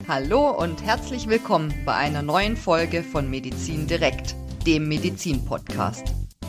Hallo und herzlich willkommen bei einer neuen Folge von Medizin direkt, dem Medizin-Podcast.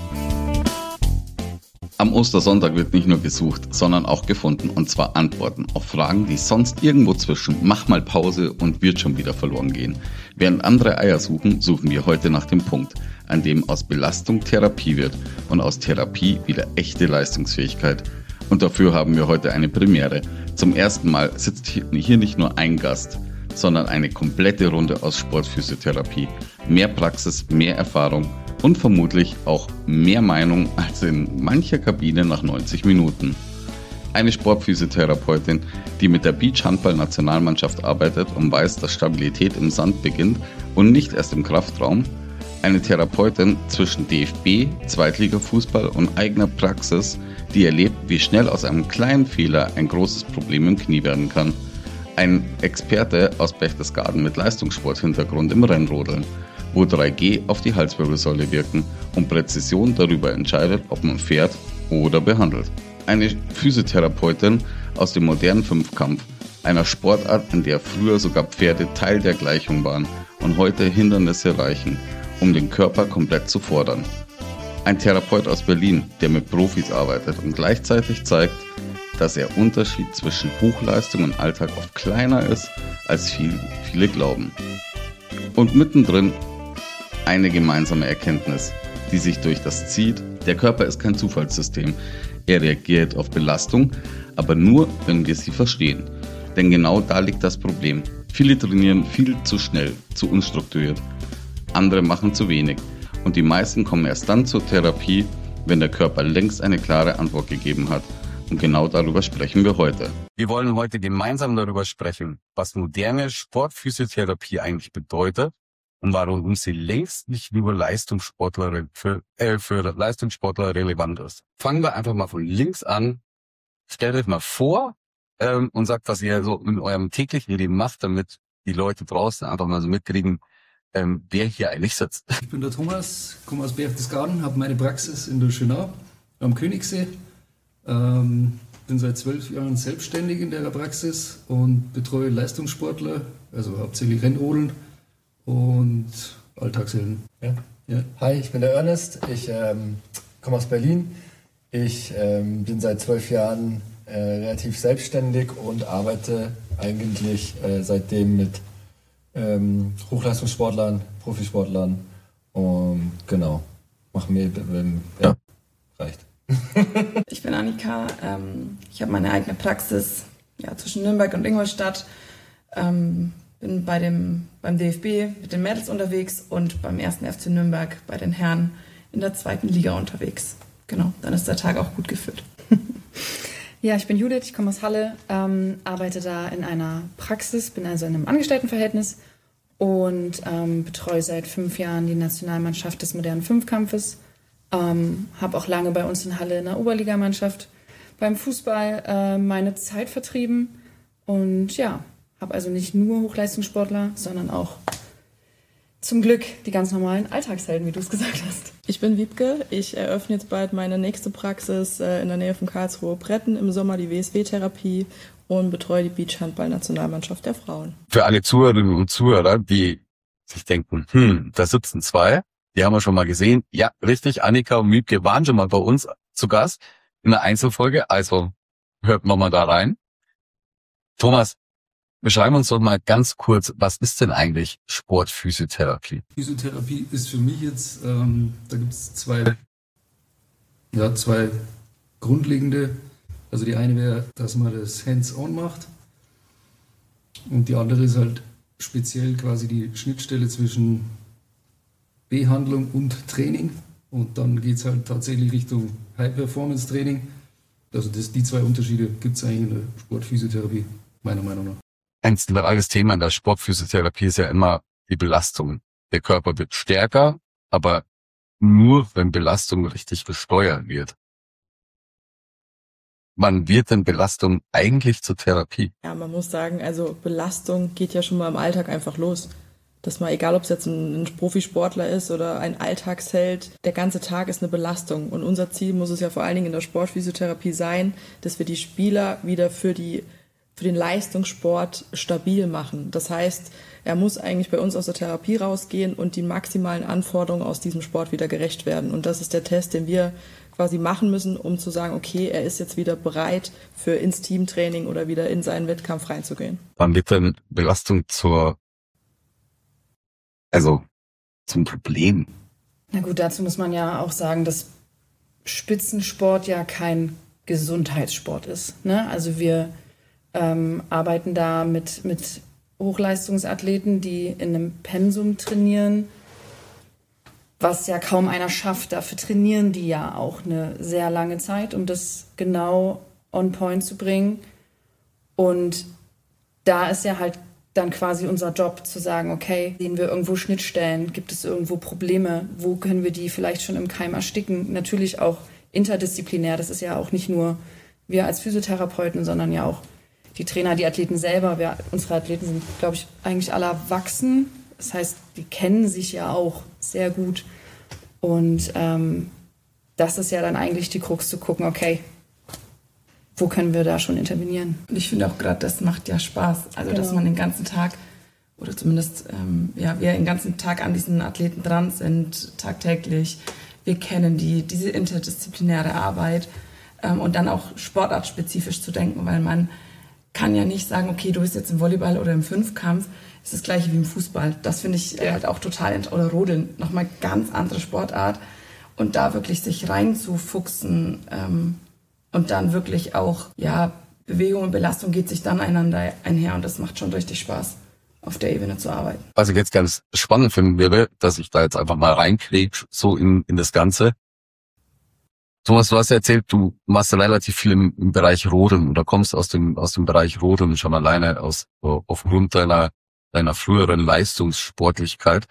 Am Ostersonntag wird nicht nur gesucht, sondern auch gefunden, und zwar Antworten auf Fragen, die sonst irgendwo zwischen mach mal Pause und wird schon wieder verloren gehen. Während andere Eier suchen, suchen wir heute nach dem Punkt, an dem aus Belastung Therapie wird und aus Therapie wieder echte Leistungsfähigkeit. Und dafür haben wir heute eine Premiere. Zum ersten Mal sitzt hier nicht nur ein Gast, sondern eine komplette Runde aus Sportphysiotherapie. Mehr Praxis, mehr Erfahrung und vermutlich auch mehr Meinung als in mancher Kabine nach 90 Minuten. Eine Sportphysiotherapeutin, die mit der Beachhandball-Nationalmannschaft arbeitet und weiß, dass Stabilität im Sand beginnt und nicht erst im Kraftraum. Eine Therapeutin zwischen DFB, Zweitligafußball und eigener Praxis, die erlebt, wie schnell aus einem kleinen Fehler ein großes Problem im Knie werden kann. Ein Experte aus Berchtesgaden mit Leistungssporthintergrund im Rennrodeln, wo 3G auf die Halswirbelsäule wirken und Präzision darüber entscheidet, ob man fährt oder behandelt. Eine Physiotherapeutin aus dem modernen Fünfkampf, einer Sportart, in der früher sogar Pferde Teil der Gleichung waren und heute Hindernisse reichen, um den Körper komplett zu fordern. Ein Therapeut aus Berlin, der mit Profis arbeitet und gleichzeitig zeigt, dass der Unterschied zwischen Hochleistung und Alltag oft kleiner ist, als viele glauben. Und mittendrin eine gemeinsame Erkenntnis, die sich durch das zieht: Der Körper ist kein Zufallssystem. Er reagiert auf Belastung, aber nur, wenn wir sie verstehen. Denn genau da liegt das Problem. Viele trainieren viel zu schnell, zu unstrukturiert. Andere machen zu wenig. Und die meisten kommen erst dann zur Therapie, wenn der Körper längst eine klare Antwort gegeben hat. Und genau darüber sprechen wir heute. Wir wollen heute gemeinsam darüber sprechen, was moderne Sportphysiotherapie eigentlich bedeutet und warum sie längst nicht nur für Leistungssportler relevant ist. Fangen wir einfach mal von links an. Stellt euch mal vor und sagt, was ihr so in eurem täglichen Leben macht, damit die Leute draußen einfach mal so mitkriegen, wer hier eigentlich sitzt. Ich bin der Thomas, komme aus Berchtesgaden, habe meine Praxis in der Schönau am Königssee. Bin seit 12 Jahren selbstständig in der Praxis und betreue Leistungssportler, also hauptsächlich Rennrodeln und Alltagshelden. Ja. Hi, ich bin der Ernest, ich komme aus Berlin. Ich bin seit 12 Jahren relativ selbstständig und arbeite eigentlich seitdem mit Hochleistungssportlern, Profisportlern und genau, mache mir, reicht. Ich bin Annika, ich habe meine eigene Praxis zwischen Nürnberg und Ingolstadt, bin beim DFB mit den Mädels unterwegs und beim 1. FC Nürnberg bei den Herren in der 2. Liga unterwegs. Genau, dann ist der Tag auch gut gefüllt. Ja, ich bin Judith, ich komme aus Halle, arbeite da in einer Praxis, bin also in einem Angestelltenverhältnis und betreue seit 5 Jahren die Nationalmannschaft des modernen Fünfkampfes. Habe auch lange bei uns in Halle in der Oberligamannschaft beim Fußball meine Zeit vertrieben und habe also nicht nur Hochleistungssportler, sondern auch zum Glück die ganz normalen Alltagshelden, wie du es gesagt hast. Ich bin Wiebke, ich eröffne jetzt bald meine nächste Praxis in der Nähe von Karlsruhe-Bretten, im Sommer die WSW-Therapie und betreue die Beachhandball-Nationalmannschaft der Frauen. Für alle Zuhörerinnen und Zuhörer, die sich denken, da sitzen zwei, die haben wir schon mal gesehen. Ja, richtig, Annika und Wiebke waren schon mal bei uns zu Gast in einer Einzelfolge, also hört mal da rein. Thomas, beschreiben uns doch mal ganz kurz, was ist denn eigentlich Sportphysiotherapie? Physiotherapie ist für mich jetzt, da gibt es zwei grundlegende. Also die eine wäre, dass man das Hands-on macht und die andere ist halt speziell quasi die Schnittstelle zwischen Behandlung und Training und dann geht es halt tatsächlich Richtung High-Performance-Training. Also die zwei Unterschiede gibt es eigentlich in der Sportphysiotherapie, meiner Meinung nach. Ein zentrales Thema in der Sportphysiotherapie ist ja immer die Belastung. Der Körper wird stärker, aber nur wenn Belastung richtig gesteuert wird. Wann wird denn Belastung eigentlich zur Therapie? Ja, man muss sagen, also Belastung geht ja schon mal im Alltag einfach los. Dass man, egal ob es jetzt ein Profisportler ist oder ein Alltagsheld, der ganze Tag ist eine Belastung. Und unser Ziel muss es ja vor allen Dingen in der Sportphysiotherapie sein, dass wir die Spieler wieder für für den Leistungssport stabil machen. Das heißt, er muss eigentlich bei uns aus der Therapie rausgehen und die maximalen Anforderungen aus diesem Sport wieder gerecht werden. Und das ist der Test, den wir quasi machen müssen, um zu sagen, okay, er ist jetzt wieder bereit, für ins Teamtraining oder wieder in seinen Wettkampf reinzugehen. Wann wird denn Belastung zum Problem? Na gut, dazu muss man ja auch sagen, dass Spitzensport ja kein Gesundheitssport ist. Ne? Also wir arbeiten da mit Hochleistungsathleten, die in einem Pensum trainieren, was ja kaum einer schafft. Dafür trainieren die ja auch eine sehr lange Zeit, um das genau on point zu bringen. Und da ist ja halt dann quasi unser Job zu sagen, okay, sehen wir irgendwo Schnittstellen, gibt es irgendwo Probleme, wo können wir die vielleicht schon im Keim ersticken? Natürlich auch interdisziplinär, das ist ja auch nicht nur wir als Physiotherapeuten, sondern ja auch die Trainer, die Athleten selber. Unsere Athleten sind, glaube ich, eigentlich alle erwachsen. Das heißt, die kennen sich ja auch sehr gut. Und das ist ja dann eigentlich die Krux zu gucken, okay, wo können wir da schon intervenieren? Und ich finde auch gerade, das macht ja Spaß. Also, dass man den ganzen Tag, oder zumindest wir den ganzen Tag an diesen Athleten dran sind, tagtäglich. Wir kennen diese interdisziplinäre Arbeit und dann auch sportartspezifisch zu denken, weil man kann ja nicht sagen, okay, du bist jetzt im Volleyball oder im Fünfkampf, ist das gleiche wie im Fußball. Das finde ich halt auch total, oder Rodeln, nochmal ganz andere Sportart. Und da wirklich sich reinzufuchsen und dann wirklich auch, Bewegung und Belastung geht sich dann einander einher und das macht schon richtig Spaß, auf der Ebene zu arbeiten. Was ich jetzt ganz spannend finden würde, dass ich da jetzt einfach mal reinkriege, so in das Ganze. Thomas, du hast ja erzählt, du machst ja relativ viel im Bereich Rodeln oder kommst aus dem Bereich Rodeln schon alleine aufgrund deiner früheren Leistungssportlichkeit.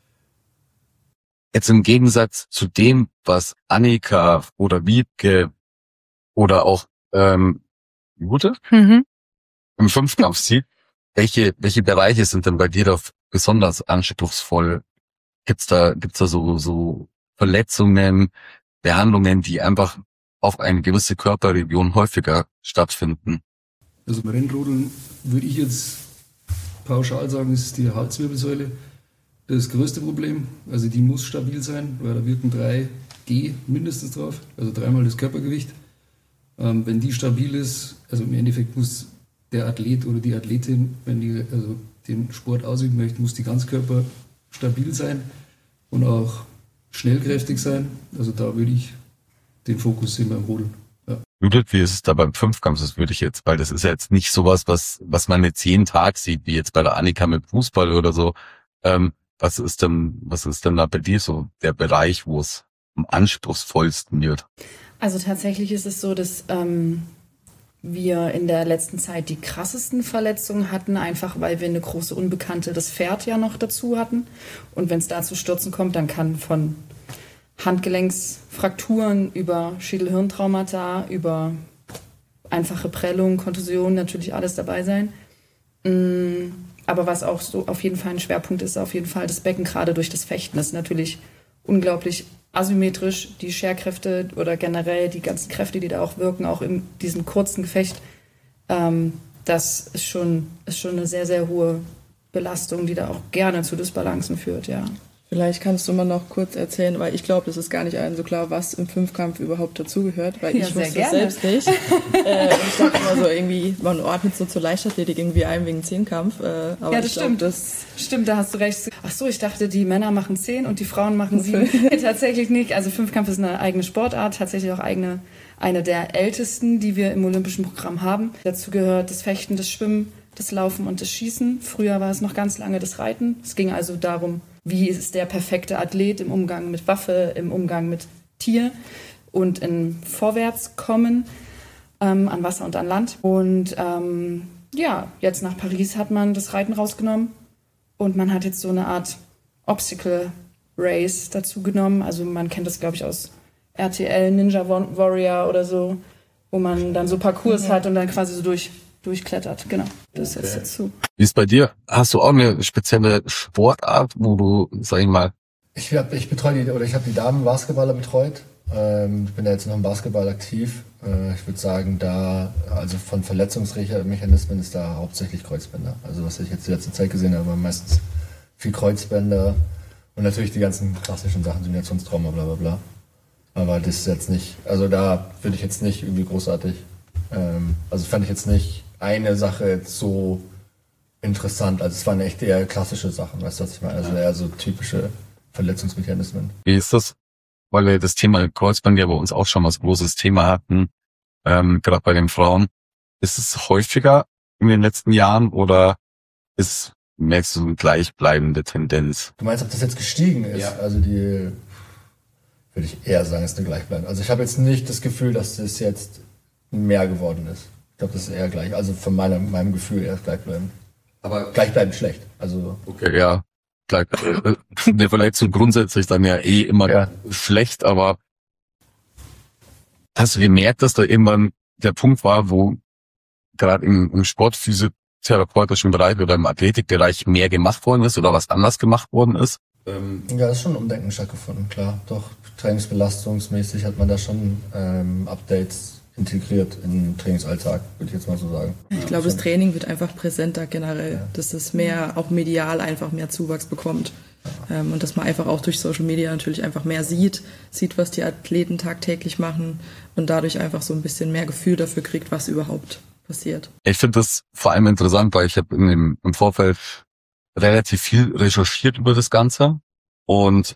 Jetzt im Gegensatz zu dem, was Annika oder Wiebke oder auch Jute im Fünfkampf sieht, welche Bereiche sind denn bei dir da besonders anspruchsvoll? Gibt's da so Verletzungen, Behandlungen, die einfach auf eine gewisse Körperregion häufiger stattfinden? Also beim Rennrodeln würde ich jetzt pauschal sagen, ist die Halswirbelsäule das größte Problem. Also die muss stabil sein, weil da wirken 3G mindestens drauf, also 3-mal das Körpergewicht. Wenn die stabil ist, also im Endeffekt muss der Athlet oder die Athletin, wenn die also den Sport ausüben möchte, muss die Ganzkörper stabil sein und auch schnellkräftig sein. Also da würde ich den Fokus sehen beim Rodeln. Ja. Judith, wie ist es da beim Fünfkampf? Das würde ich jetzt, weil das ist ja jetzt nicht sowas, was man jetzt jeden Tag sieht, wie jetzt bei der Annika mit Fußball oder so. Was ist denn da bei dir so der Bereich, wo es am anspruchsvollsten wird? Also tatsächlich ist es so, dass wir in der letzten Zeit die krassesten Verletzungen hatten, einfach weil wir eine große Unbekannte, das Pferd ja noch dazu hatten. Und wenn es da zu Stürzen kommt, dann kann von Handgelenksfrakturen über Schädel-Hirntraumata, über einfache Prellungen, Kontusionen natürlich alles dabei sein. Aber was auch so auf jeden Fall ein Schwerpunkt ist, auf jeden Fall das Becken, gerade durch das Fechten. Das ist natürlich unglaublich asymmetrisch, die Scherkräfte oder generell die ganzen Kräfte, die da auch wirken, auch in diesem kurzen Gefecht. Das ist schon eine sehr, sehr hohe Belastung, die da auch gerne zu Dysbalancen führt, ja. Vielleicht kannst du mal noch kurz erzählen, weil ich glaube, das ist gar nicht allen so klar, was im Fünfkampf überhaupt dazugehört, weil ich wusste es selbst nicht. Und ich dachte immer so irgendwie, man ordnet so zur Leichtathletik irgendwie ein wegen Zehnkampf. Aber ja, das stimmt. Stimmt, da hast du recht. Ach so, ich dachte, die Männer machen 10 und die Frauen machen 7. Tatsächlich nicht. Also Fünfkampf ist eine eigene Sportart, tatsächlich auch eine der ältesten, die wir im olympischen Programm haben. Dazu gehört das Fechten, das Schwimmen, das Laufen und das Schießen. Früher war es noch ganz lange das Reiten. Es ging also darum, wie ist der perfekte Athlet im Umgang mit Waffe, im Umgang mit Tier und im Vorwärtskommen an Wasser und an Land. Und jetzt nach Paris hat man das Reiten rausgenommen und man hat jetzt so eine Art Obstacle Race dazu genommen. Also man kennt das, glaube ich, aus RTL, Ninja Warrior oder so, wo man dann so Parcours hat und dann quasi so durchklettert. Genau, das ist jetzt dazu. Wie ist bei dir? Hast du auch eine spezielle Sportart, wo du, sag ich mal... Ich habe die Damenbasketballer betreut Ich bin ja jetzt noch im Basketball aktiv. Ich würde sagen, also von Verletzungsmechanismen ist da hauptsächlich Kreuzbänder. Also was ich jetzt die letzte Zeit gesehen habe, meistens viel Kreuzbänder und natürlich die ganzen klassischen Sachen, Simulationstrauma, bla bla bla. Aber das ist jetzt nicht, also da würde ich jetzt nicht irgendwie großartig, also fand ich jetzt nicht eine Sache jetzt so interessant. Also es waren echt eher klassische Sachen, weißt du, was ich meine? Also eher so typische Verletzungsmechanismen. Wie ist das? Weil wir das Thema Kreuzband ja bei uns auch schon mal als großes Thema hatten, gerade bei den Frauen. Ist es häufiger in den letzten Jahren oder merkst du eine gleichbleibende Tendenz? Du meinst, ob das jetzt gestiegen ist? Ja. Also würde ich eher sagen, ist eine gleichbleibende. Also ich habe jetzt nicht das Gefühl, dass das jetzt mehr geworden ist. Ich glaube, das ist eher gleich, also von meinem Gefühl eher gleichbleibend. Aber gleichbleibend schlecht. Also okay, ja. Eine Verletzung grundsätzlich dann ja immer schlecht, aber hast du gemerkt, dass da irgendwann der Punkt war, wo gerade im sportphysiotherapeutischen Bereich oder im Athletikbereich mehr gemacht worden ist oder was anders gemacht worden ist? Ja, ist schon ein Umdenken stattgefunden, klar. Doch, trainingsbelastungsmäßig hat man da schon Updates integriert in den Trainingsalltag, würde ich jetzt mal so sagen. Ich glaube, das Training wird einfach präsenter generell, dass es mehr, auch medial einfach mehr Zuwachs bekommt. Und dass man einfach auch durch Social Media natürlich einfach mehr sieht, was die Athleten tagtäglich machen und dadurch einfach so ein bisschen mehr Gefühl dafür kriegt, was überhaupt passiert. Ich finde das vor allem interessant, weil ich habe im Vorfeld relativ viel recherchiert über das Ganze und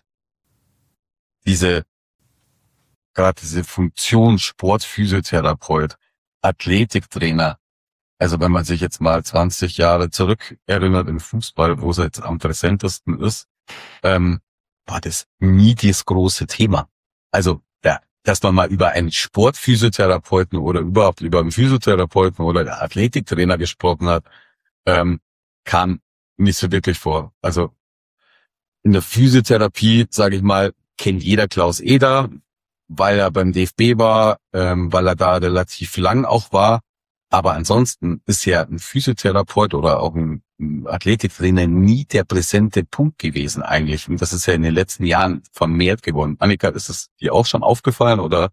gerade diese Funktion Sportphysiotherapeut, Athletiktrainer, also wenn man sich jetzt mal 20 Jahre zurück erinnert im Fußball, wo es jetzt am präsentesten ist, war das nie das große Thema. Also, dass man mal über einen Sportphysiotherapeuten oder überhaupt über einen Physiotherapeuten oder einen Athletiktrainer gesprochen hat, kam nicht so wirklich vor. Also in der Physiotherapie, sage ich mal, kennt jeder Klaus Eder, weil er beim DFB war, weil er da relativ lang auch war. Aber ansonsten ist ja ein Physiotherapeut oder auch ein Athletiktrainer nie der präsente Punkt gewesen eigentlich. Und das ist ja in den letzten Jahren vermehrt geworden. Annika, ist es dir auch schon aufgefallen oder?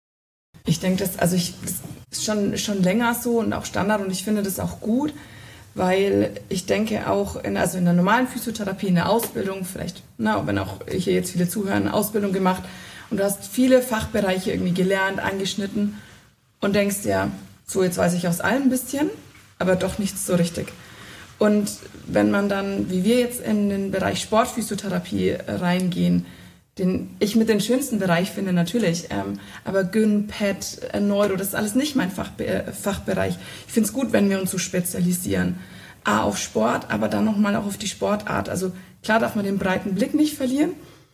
Ich denke, das ist schon länger so und auch Standard und ich finde das auch gut, weil ich denke auch in der normalen Physiotherapie, in der Ausbildung, vielleicht, wenn auch hier jetzt viele zuhören, Ausbildung gemacht und du hast viele Fachbereiche irgendwie gelernt, angeschnitten und denkst ja, so jetzt weiß ich aus allem ein bisschen, aber doch nichts so richtig. Und wenn man dann, wie wir jetzt in den Bereich Sportphysiotherapie reingehen, den ich mit den schönsten Bereich finde natürlich, aber Gyn, Pet, Neuro, das ist alles nicht mein Fachbereich. Ich finde es gut, wenn wir uns so spezialisieren. Auf Sport, aber dann nochmal auch auf die Sportart. Also klar darf man den breiten Blick nicht verlieren,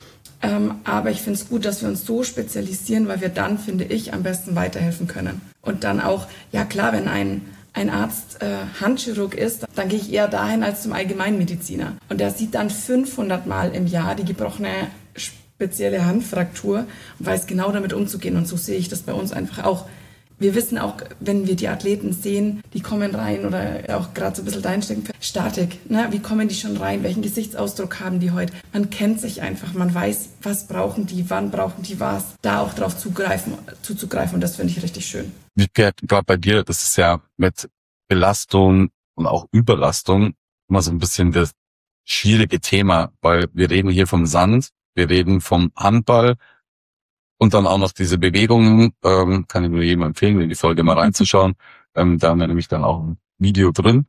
aber ich finde es gut, dass wir uns so spezialisieren, weil wir dann, finde ich, am besten weiterhelfen können. Und dann auch, ja klar, wenn ein Arzt Handchirurg ist, dann gehe ich eher dahin als zum Allgemeinmediziner. Und der sieht dann 500 Mal im Jahr die gebrochene spezielle Handfraktur und weiß genau damit umzugehen. Und so sehe ich das bei uns einfach auch. Wir wissen auch, wenn wir die Athleten sehen, die kommen rein oder auch gerade so ein bisschen deinstecken, Statik, ne? Wie kommen die schon rein, welchen Gesichtsausdruck haben die heute? Man kennt sich einfach, man weiß, was brauchen die, wann brauchen die was, da auch drauf zuzugreifen und das finde ich richtig schön. Gerade bei dir, das ist ja mit Belastung und auch Überlastung immer so ein bisschen das schwierige Thema, weil wir reden hier vom Sand, wir reden vom Handball, und dann auch noch diese Bewegungen, kann ich nur jedem empfehlen, in die Folge mal reinzuschauen. Da haben wir nämlich dann auch ein Video drin.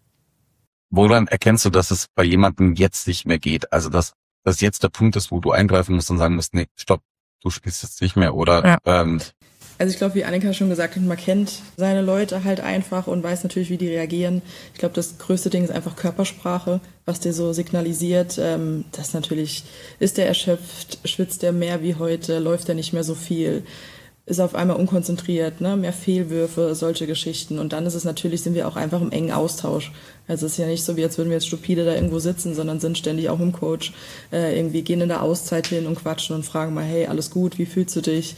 Woran erkennst du, dass es bei jemandem jetzt nicht mehr geht? Also, dass jetzt der Punkt ist, wo du eingreifen musst und sagen musst, nee, stopp, du spielst jetzt nicht mehr, oder? Ja. Also ich glaube, wie Annika schon gesagt hat, man kennt seine Leute halt einfach und weiß natürlich, wie die reagieren. Ich glaube, das größte Ding ist einfach Körpersprache, was dir so signalisiert. Das natürlich, ist der erschöpft, schwitzt der mehr wie heute, läuft er nicht mehr so viel, ist auf einmal unkonzentriert, ne? Mehr Fehlwürfe, solche Geschichten. Und dann ist es natürlich, sind wir auch einfach im engen Austausch. Also es ist ja nicht so, wie als würden wir jetzt stupide da irgendwo sitzen, sondern sind ständig auch im Coach, irgendwie gehen in der Auszeit hin und quatschen und fragen mal, hey, alles gut, wie fühlst du dich?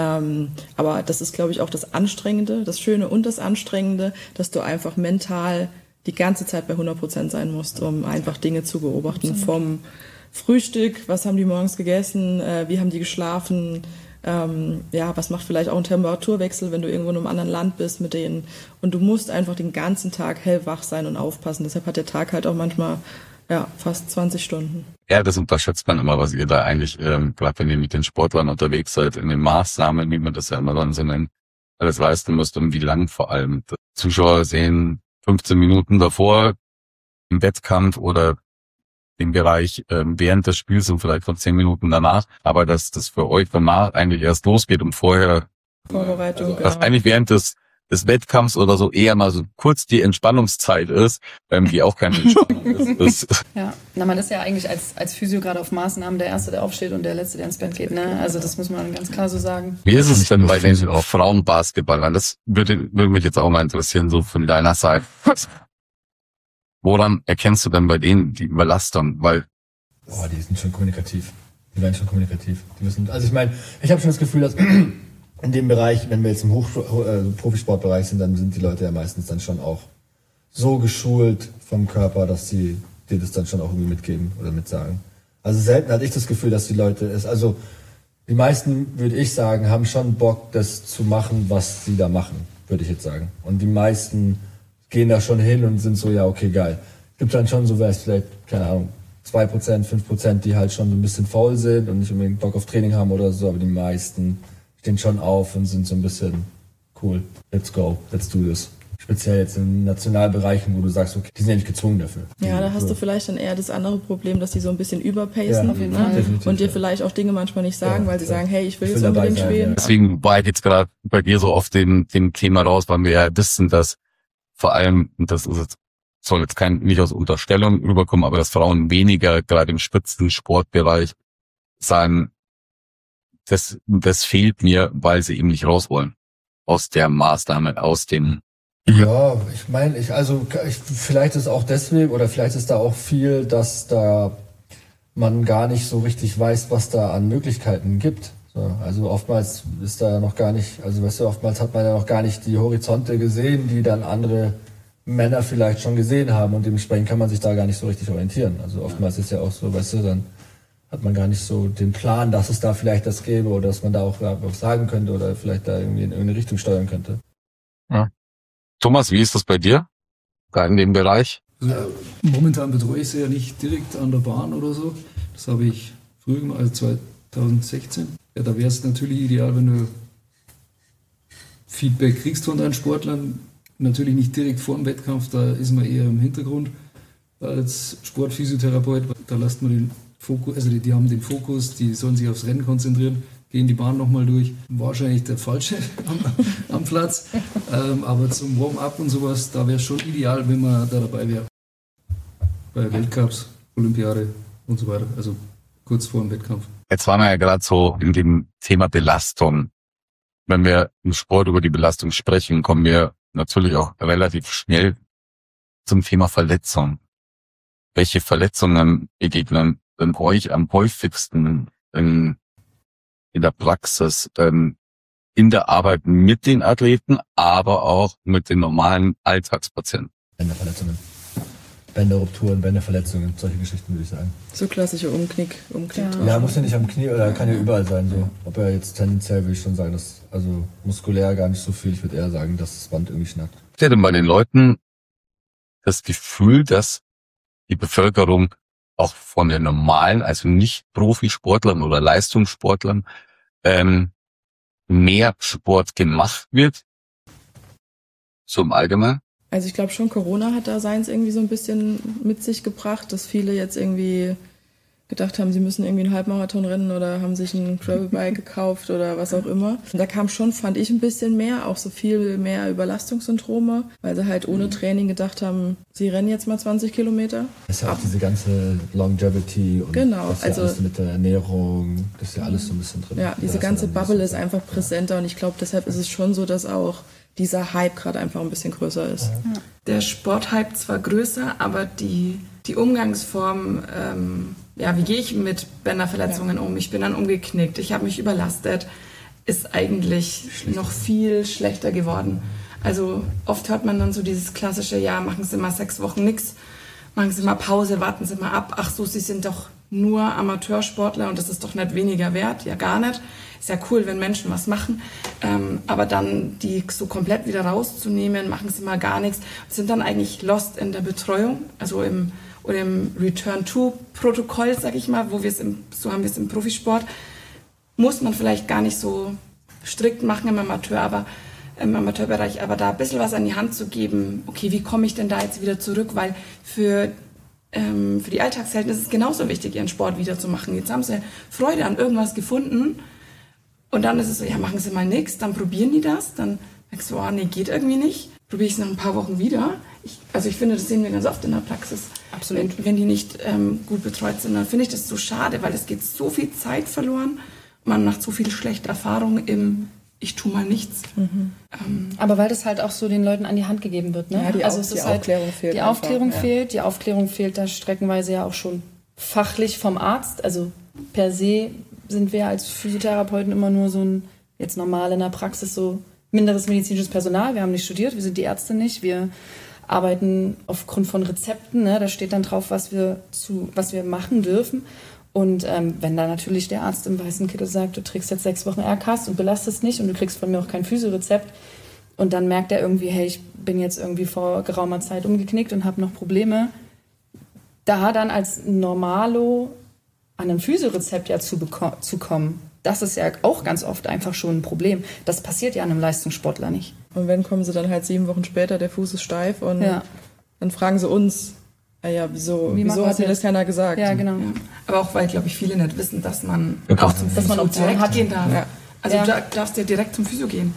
Aber das ist, glaube ich, auch das Anstrengende, das Schöne und das Anstrengende, dass du einfach mental die ganze Zeit bei 100% sein musst, um einfach Dinge zu beobachten. Vom Frühstück, was haben die morgens gegessen, wie haben die geschlafen, Was macht vielleicht auch ein Temperaturwechsel, wenn du irgendwo in einem anderen Land bist mit denen. Und du musst einfach den ganzen Tag hellwach sein und aufpassen. Deshalb hat der Tag halt auch manchmal fast 20 Stunden. Ja, das unterschätzt man immer, was ihr da eigentlich, gerade wenn ihr mit den Sportlern unterwegs seid, in den Maßnahmen, wie man das ja immer dann so nennt, alles leisten müsst und wie lang vor allem. Die Zuschauer sehen 15 Minuten davor im Wettkampf oder im Bereich während des Spiels und vielleicht von 10 Minuten danach, aber dass das für euch danach eigentlich erst losgeht und vorher Vorbereitung, dass eigentlich während des Wettkampfs oder so eher mal so kurz die Entspannungszeit ist, die auch keine Entspannung ist. Ja, man ist ja eigentlich als Physio gerade auf Maßnahmen der Erste, der aufsteht und der Letzte, der ins Bett geht. Ne? Also das muss man ganz klar so sagen. Wie ist es denn bei den Frauenbasketballern? Das würde mich jetzt auch mal interessieren, so von deiner Seite. Woran erkennst du denn bei denen die Überlastung? Weil die sind schon kommunikativ. Die werden schon kommunikativ. Die müssen, also ich meine, ich habe schon das Gefühl, dass in dem Bereich, wenn wir jetzt im Profisportbereich sind, dann sind die Leute ja meistens dann schon auch so geschult vom Körper, dass sie dir das dann schon auch irgendwie mitgeben oder mitsagen. Also selten hatte ich das Gefühl, dass die Leute also die meisten, würde ich sagen, haben schon Bock, das zu machen, was sie da machen, würde ich jetzt sagen. Und die meisten gehen da schon hin und sind so, ja, okay, geil. Es gibt dann schon so, wer es vielleicht, keine Ahnung, 2%, 5%, die halt schon so ein bisschen faul sind und nicht unbedingt Bock auf Training haben oder so, aber die meisten stehen schon auf und sind so ein bisschen cool, let's go, let's do this. Speziell jetzt in Nationalbereichen, wo du sagst, okay, die sind ja nicht gezwungen dafür. Ja, da hast du vielleicht dann eher das andere Problem, dass die so ein bisschen überpacen, auf jeden Fall. Und dir vielleicht auch Dinge manchmal nicht sagen, weil sie sagen, hey, ich will jetzt unbedingt spielen. Deswegen war ich jetzt gerade bei dir so auf dem Thema raus, weil wir ja wissen, dass vor allem, und das ist jetzt, soll jetzt nicht aus Unterstellung rüberkommen, aber dass Frauen weniger, gerade im Spitzensportbereich, sagen, das fehlt mir, weil sie eben nicht raus wollen. Aus der Maßnahme, aus dem. Ja, ich meine, vielleicht ist auch deswegen, oder vielleicht ist da auch viel, dass da man gar nicht so richtig weiß, was da an Möglichkeiten gibt. So, also oftmals ist da noch gar nicht, also weißt du, oftmals hat man ja noch gar nicht die Horizonte gesehen, die dann andere Männer vielleicht schon gesehen haben und dementsprechend kann man sich da gar nicht so richtig orientieren. Also oftmals ist ja auch so, weißt du, dann hat man gar nicht so den Plan, dass es da vielleicht das gäbe oder dass man da auch sagen könnte oder vielleicht da irgendwie in irgendeine Richtung steuern könnte. Ja. Thomas, wie ist das bei dir? Da in dem Bereich? Also, momentan betreue ich sie ja nicht direkt an der Bahn oder so. Das habe ich früher gemacht, also 2016. Ja, da wäre es natürlich ideal, wenn du Feedback kriegst von deinen Sportlern. Natürlich nicht direkt vor dem Wettkampf, da ist man eher im Hintergrund. Als Sportphysiotherapeut, da lässt man den Fokus, also die haben den Fokus, die sollen sich aufs Rennen konzentrieren, gehen die Bahn nochmal durch. Wahrscheinlich der Falsche am Platz. Aber zum Warm-up und sowas, da wäre es schon ideal, wenn man da dabei wäre. Bei Weltcups, Olympiade und so weiter. Also kurz vor dem Wettkampf. Jetzt waren wir ja gerade so in dem Thema Belastung. Wenn wir im Sport über die Belastung sprechen, kommen wir natürlich auch relativ schnell zum Thema Verletzung. Welche Verletzungen begegnen denn euch am häufigsten in der Praxis, in der Arbeit mit den Athleten, aber auch mit den normalen Alltagspatienten? Bänderverletzungen, Bänderrupturen, Bänderverletzungen, solche Geschichten würde ich sagen. So klassische Umknick. Ja, muss ja nicht am Knie, oder kann ja überall sein. So. Aber jetzt tendenziell würde ich schon sagen, dass also muskulär gar nicht so viel. Ich würde eher sagen, dass das Band irgendwie schnackt. Habt ihr denn bei den Leuten das Gefühl, dass die Bevölkerung auch von den normalen, also nicht Profisportlern oder Leistungssportlern, mehr Sport gemacht wird? So im Allgemeinen? Also ich glaube schon, Corona hat da seins irgendwie so ein bisschen mit sich gebracht, dass viele jetzt irgendwie gedacht haben, sie müssen irgendwie einen Halbmarathon rennen oder haben sich ein Gravelbike gekauft oder was auch immer. Und da kam schon, fand ich, ein bisschen mehr, auch so viel mehr Überlastungssyndrome, weil sie halt ohne Training gedacht haben, sie rennen jetzt mal 20 Kilometer. Das ist ja auch diese ganze Longevity und genau, das ist ja alles mit der Ernährung, das ist ja alles so ein bisschen drin. Ja, diese ganze Bubble ist einfach präsenter und ich glaube, deshalb ist es schon so, dass auch dieser Hype gerade einfach ein bisschen größer ist. Ja. Der Sporthype zwar größer, aber die Umgangsform, wie gehe ich mit Bänderverletzungen um? Ich bin dann umgeknickt, ich habe mich überlastet, ist eigentlich noch viel schlechter geworden. Also oft hört man dann so dieses klassische, ja, machen Sie mal 6 Wochen nichts, machen Sie mal Pause, warten Sie mal ab, ach so, Sie sind doch nur Amateursportler und das ist doch nicht weniger wert, ja gar nicht. Ist ja cool, wenn Menschen was machen, aber dann die so komplett wieder rauszunehmen, machen sie mal gar nichts, sind dann eigentlich lost in der Betreuung, also im Return-to-Protokoll, sag ich mal, so haben wir es im Profisport, muss man vielleicht gar nicht so strikt machen im Amateurbereich, aber da ein bisschen was an die Hand zu geben, okay, wie komme ich denn da jetzt wieder zurück, weil für die Alltagshelden ist es genauso wichtig, ihren Sport wiederzumachen. Jetzt haben sie Freude an irgendwas gefunden und dann ist es so, ja, machen sie mal nichts, dann probieren die das, dann denkst du, nee, geht irgendwie nicht, probiere ich es nach ein paar Wochen wieder. Ich finde, das sehen wir ganz oft in der Praxis. Absolut. Wenn die nicht gut betreut sind, dann finde ich das so schade, weil es geht so viel Zeit verloren, man macht so viel schlechte Erfahrungen im ich tue mal nichts. Aber weil das halt auch so den Leuten an die Hand gegeben wird. Ne? Ja, die Aufklärung fehlt. Die Aufklärung fehlt. Die Aufklärung fehlt da streckenweise ja auch schon fachlich vom Arzt. Also per se sind wir als Physiotherapeuten immer nur so ein, jetzt normal in der Praxis, so minderes medizinisches Personal. Wir haben nicht studiert, wir sind die Ärzte nicht. Wir arbeiten aufgrund von Rezepten. Ne? Da steht dann drauf, was wir machen dürfen. Und wenn da natürlich der Arzt im weißen Kittel sagt, du trägst jetzt 6 Wochen RKs und belastest nicht und du kriegst von mir auch kein Physiorezept und dann merkt er irgendwie, hey, ich bin jetzt irgendwie vor geraumer Zeit umgeknickt und habe noch Probleme, da dann als Normalo an ein Physiorezept ja zu kommen, das ist ja auch ganz oft einfach schon ein Problem. Das passiert ja einem Leistungssportler nicht. Und wenn kommen sie dann halt 7 Wochen später, der Fuß ist steif und dann fragen sie uns, wieso hat mir das keiner gesagt? Ja, genau. Ja. Aber auch, weil, glaube ich, viele nicht wissen, dass man auch zum Physio direkt gehen darf. Ja. Also du darfst ja direkt zum Physio gehen.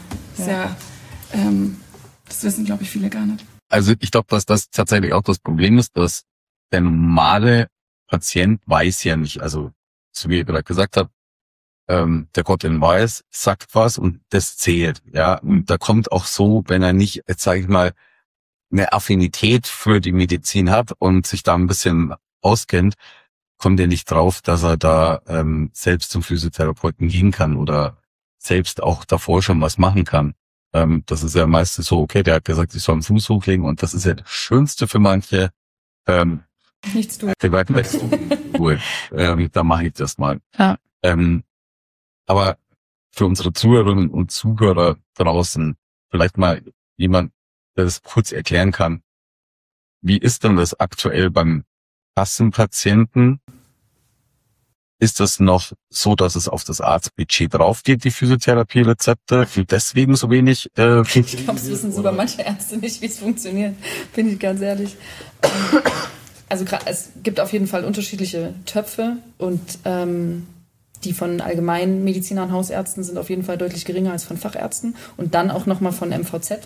Das wissen, glaube ich, viele gar nicht. Also ich glaube, dass das tatsächlich auch das Problem ist, dass der normale Patient weiß ja nicht, also so wie ich gerade gesagt habe, der Gott in Weiß sagt was und das zählt. Ja, und da kommt auch so, wenn er nicht, jetzt sage ich mal, eine Affinität für die Medizin hat und sich da ein bisschen auskennt, kommt er nicht drauf, dass er da selbst zum Physiotherapeuten gehen kann oder selbst auch davor schon was machen kann. Das ist ja meistens so, okay, der hat gesagt, ich soll den Fuß hochlegen und das ist ja das Schönste für manche. Nichts tun. Cool. Da mache ich das mal. Ja. Aber für unsere Zuhörerinnen und Zuhörer draußen vielleicht mal jemand, der das kurz erklären kann. Wie ist denn das aktuell beim Kassenpatienten? Ist das noch so, dass es auf das Arztbudget drauf geht, die Physiotherapie-Rezepte, und deswegen so wenig? Ich glaube, es wissen sogar manche Ärzte nicht, wie es funktioniert, bin ich ganz ehrlich. Also es gibt auf jeden Fall unterschiedliche Töpfe und die von allgemeinen Medizinern, Hausärzten sind auf jeden Fall deutlich geringer als von Fachärzten und dann auch nochmal von MVZ.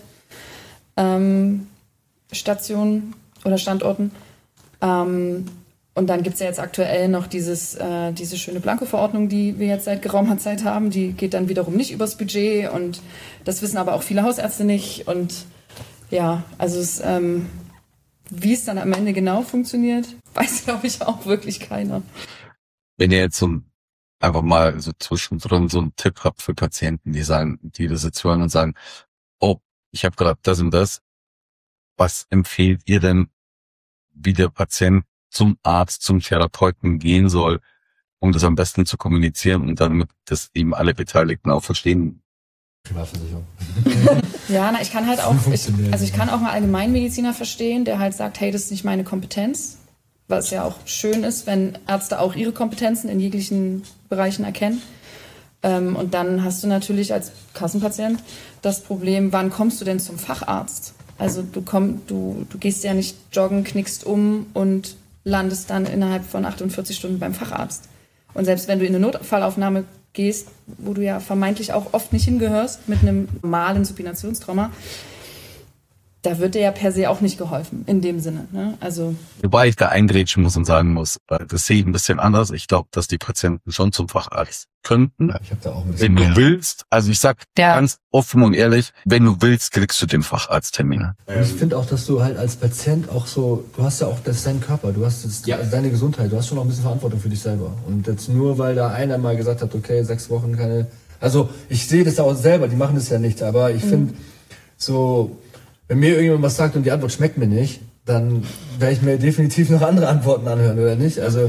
Stationen oder Standorten. Und dann gibt es ja jetzt aktuell noch diese schöne Blanko-Verordnung, die wir jetzt seit geraumer Zeit haben. Die geht dann wiederum nicht übers Budget und das wissen aber auch viele Hausärzte nicht. Und ja, also wie es dann am Ende genau funktioniert, weiß, glaube ich, auch wirklich keiner. Wenn ihr jetzt einfach mal so zwischendrin so einen Tipp habt für Patienten, die das jetzt hören und sagen, oh, ich habe gerade das und das. Was empfehlt ihr denn, wie der Patient zum Arzt, zum Therapeuten gehen soll, um das am besten zu kommunizieren und damit das eben alle Beteiligten auch verstehen? Privatversicherung. Ja, ich kann halt auch, ich kann auch einen Allgemeinmediziner verstehen, der halt sagt, hey, das ist nicht meine Kompetenz. Was ja auch schön ist, wenn Ärzte auch ihre Kompetenzen in jeglichen Bereichen erkennen. Und dann hast du natürlich als Kassenpatient das Problem, wann kommst du denn zum Facharzt? Also du gehst ja nicht joggen, knickst um und landest dann innerhalb von 48 Stunden beim Facharzt. Und selbst wenn du in eine Notfallaufnahme gehst, wo du ja vermeintlich auch oft nicht hingehörst, mit einem normalen Supinationstrauma, da wird dir ja per se auch nicht geholfen, in dem Sinne. Ne? Also wobei ich da eingrätschen muss und sagen muss, das sehe ich ein bisschen anders. Ich glaube, dass die Patienten schon zum Facharzt könnten. Ja, ich habe da auch ein bisschen wenn du willst, also ich sag ganz offen und ehrlich, wenn du willst, kriegst du den Facharzttermin. Ich finde auch, dass du halt als Patient auch so, du hast ja auch, das ist dein Körper, du hast deine Gesundheit, du hast schon auch ein bisschen Verantwortung für dich selber. Und jetzt nur, weil da einer mal gesagt hat, okay, 6 Wochen keine, also ich sehe das ja auch selber, die machen das ja nicht, aber ich finde so, wenn mir irgendjemand was sagt und die Antwort schmeckt mir nicht, dann werde ich mir definitiv noch andere Antworten anhören, oder nicht? Also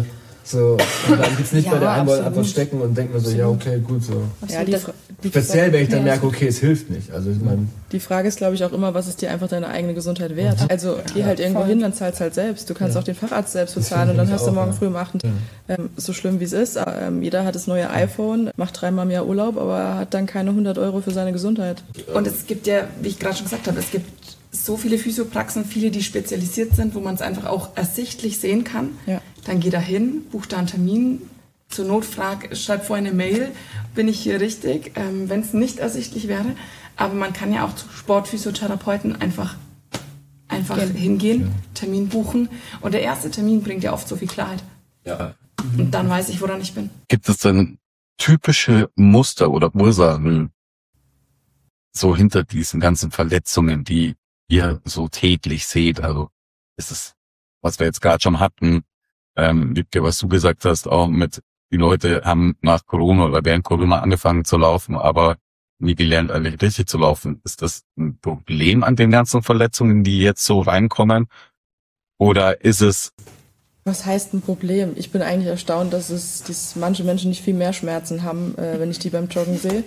So, und dann gibt's nicht Ja, bei der einen wollen absolut. einfach stecken und denken mir so, ja, okay, gut, so. Ja, Speziell, wenn ich dann merke, okay, es hilft nicht. Also, ich meine, Die Frage ist, glaube ich, auch immer, was ist dir einfach deine eigene Gesundheit wert? Also geh halt irgendwo hin, dann zahlst halt selbst. Du kannst auch den Facharzt selbst bezahlen und dann hast du morgen früh um 8. So schlimm wie es ist, jeder hat das neue iPhone, macht 3-mal im Jahr Urlaub, aber hat dann keine 100 Euro für seine Gesundheit. Und es gibt ja, wie ich gerade schon gesagt habe, es gibt so viele Physiopraxen, viele, die spezialisiert sind, wo man es einfach auch ersichtlich sehen kann. Ja. Dann geh da hin, buch da einen Termin, zur Not schreib vorher eine Mail, bin ich hier richtig, wenn es nicht ersichtlich wäre. Aber man kann ja auch zu Sportphysiotherapeuten einfach hingehen, Termin buchen. Und der erste Termin bringt ja oft so viel Klarheit. Ja. Und dann weiß ich, woran ich bin. Gibt es denn typische Muster oder Ursachen so hinter diesen ganzen Verletzungen, die ihr so täglich seht? Also ist es, was wir jetzt gerade schon hatten, Wiebke, was du gesagt hast, auch mit, die Leute haben nach Corona oder während Corona angefangen zu laufen, aber nie gelernt, eigentlich richtig zu laufen. Ist das ein Problem an den ganzen Verletzungen, die jetzt so reinkommen? Oder ist es... Was heißt ein Problem? Ich bin eigentlich erstaunt, dass manche Menschen nicht viel mehr Schmerzen haben, wenn ich die beim Joggen sehe.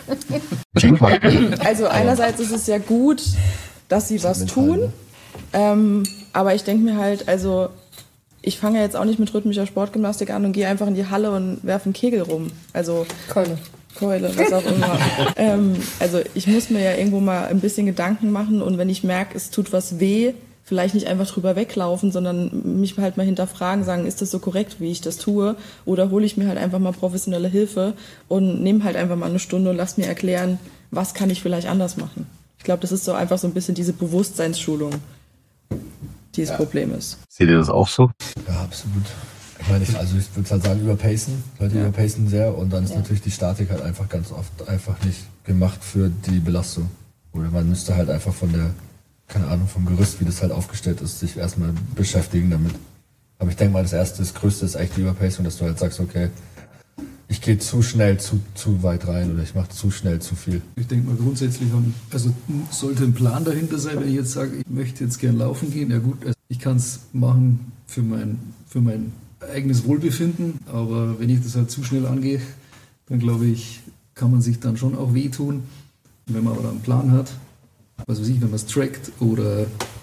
Also einerseits ist es ja gut, dass sie was tun, aber ich denke mir halt, also ich fange ja jetzt auch nicht mit rhythmischer Sportgymnastik an und gehe einfach in die Halle und werfe einen Kegel rum. Also Keule, was auch immer. Also ich muss mir ja irgendwo mal ein bisschen Gedanken machen und wenn ich merke, es tut was weh, vielleicht nicht einfach drüber weglaufen, sondern mich halt mal hinterfragen, sagen, ist das so korrekt, wie ich das tue? Oder hole ich mir halt einfach mal professionelle Hilfe und nehme halt einfach mal eine Stunde und lass mir erklären, was kann ich vielleicht anders machen. Ich glaube, das ist so einfach so ein bisschen diese Bewusstseinsschulung, die das Problem ist. Seht ihr das auch so? ja, absolut. Ich meine, ich würde halt sagen, überpacen. Leute überpacen sehr und dann ist natürlich die Statik halt einfach ganz oft einfach nicht gemacht für die Belastung. Oder man müsste halt einfach von der, keine Ahnung, vom Gerüst, wie das halt aufgestellt ist, sich erstmal beschäftigen damit. Aber ich denke mal, das Größte ist echt die Überpacing, dass du halt sagst, okay, ich gehe zu schnell zu weit rein oder ich mache zu schnell zu viel. Ich denke mal grundsätzlich, sollte ein Plan dahinter sein, wenn ich jetzt sage, ich möchte jetzt gern laufen gehen. Ja gut, also ich kann es machen für mein eigenes Wohlbefinden, aber wenn ich das halt zu schnell angehe, dann glaube ich, kann man sich dann schon auch wehtun. Und wenn man aber dann einen Plan hat, was weiß ich, wenn man es trackt oder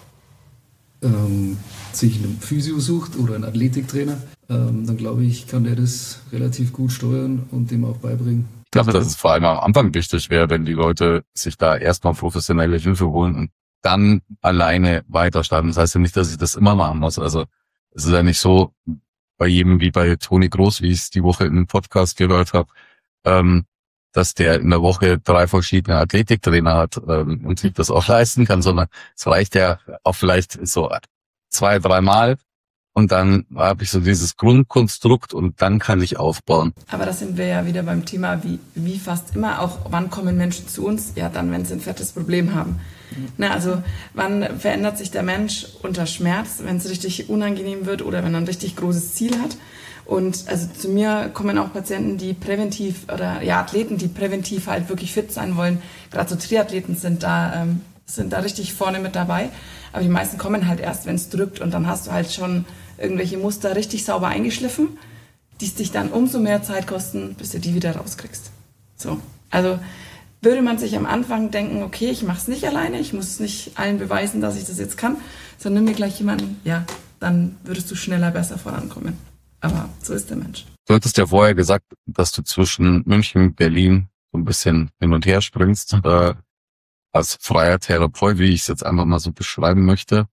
sich einen Physio sucht oder einen Athletiktrainer, dann glaube ich, kann der das relativ gut steuern und dem auch beibringen. Ich glaube, dass es vor allem am Anfang wichtig wäre, wenn die Leute sich da erstmal professionelle Hilfe holen und dann alleine weiter starten. Das heißt ja nicht, dass ich das immer machen muss. Also es ist ja nicht so bei jedem wie bei Toni Groß, wie ich es die Woche im Podcast gehört habe, dass der in der Woche 3 verschiedene Athletiktrainer hat und sich das auch leisten kann, sondern es reicht ja auch vielleicht so 2-3 Mal und dann habe ich so dieses Grundkonstrukt und dann kann ich aufbauen. Aber da sind wir ja wieder beim Thema, wie fast immer auch, wann kommen Menschen zu uns? Ja, dann, wenn sie ein fettes Problem haben. Na, also wann verändert sich der Mensch unter Schmerz, wenn es richtig unangenehm wird oder wenn er ein richtig großes Ziel hat? Und also zu mir kommen auch Patienten, die präventiv oder ja Athleten, die präventiv halt wirklich fit sein wollen. Gerade so Triathleten sind da richtig vorne mit dabei. Aber die meisten kommen halt erst, wenn es drückt und dann hast du halt schon irgendwelche Muster richtig sauber eingeschliffen, die es dich dann umso mehr Zeit kosten, bis du die wieder rauskriegst. So, also würde man sich am Anfang denken, okay, ich mache es nicht alleine, ich muss nicht allen beweisen, dass ich das jetzt kann, sondern nimm mir gleich jemanden, ja, dann würdest du schneller besser vorankommen. Aber so ist der Mensch. Du hattest ja vorher gesagt, dass du zwischen München und Berlin so ein bisschen hin und her springst, als freier Therapeut, wie ich es jetzt einfach mal so beschreiben möchte.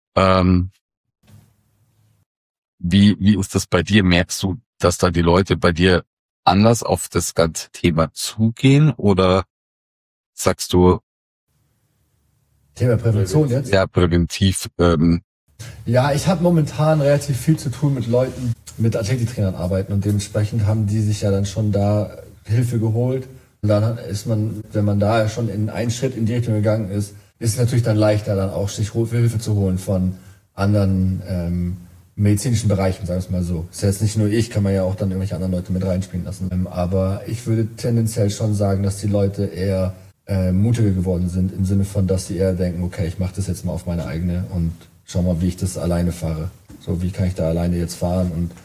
Wie ist das bei dir? Merkst du, dass da die Leute bei dir anders auf das ganze Thema zugehen oder sagst du... Thema Prävention jetzt? Ja, präventiv. Ja, ich habe momentan relativ viel zu tun mit Leuten, mit Athletiktrainern arbeiten und dementsprechend haben die sich ja dann schon da Hilfe geholt. Und dann ist man, wenn man da schon in einen Schritt in die Richtung gegangen ist, ist es natürlich dann leichter, dann auch sich Hilfe zu holen von anderen medizinischen Bereichen, sagen wir es mal so. Ist ja jetzt nicht nur ich, kann man ja auch dann irgendwelche anderen Leute mit reinspielen lassen. Aber ich würde tendenziell schon sagen, dass die Leute eher mutiger geworden sind, im Sinne von, dass sie eher denken, okay, ich mache das jetzt mal auf meine eigene und schau mal, wie ich das alleine fahre. So, wie kann ich da alleine jetzt fahren und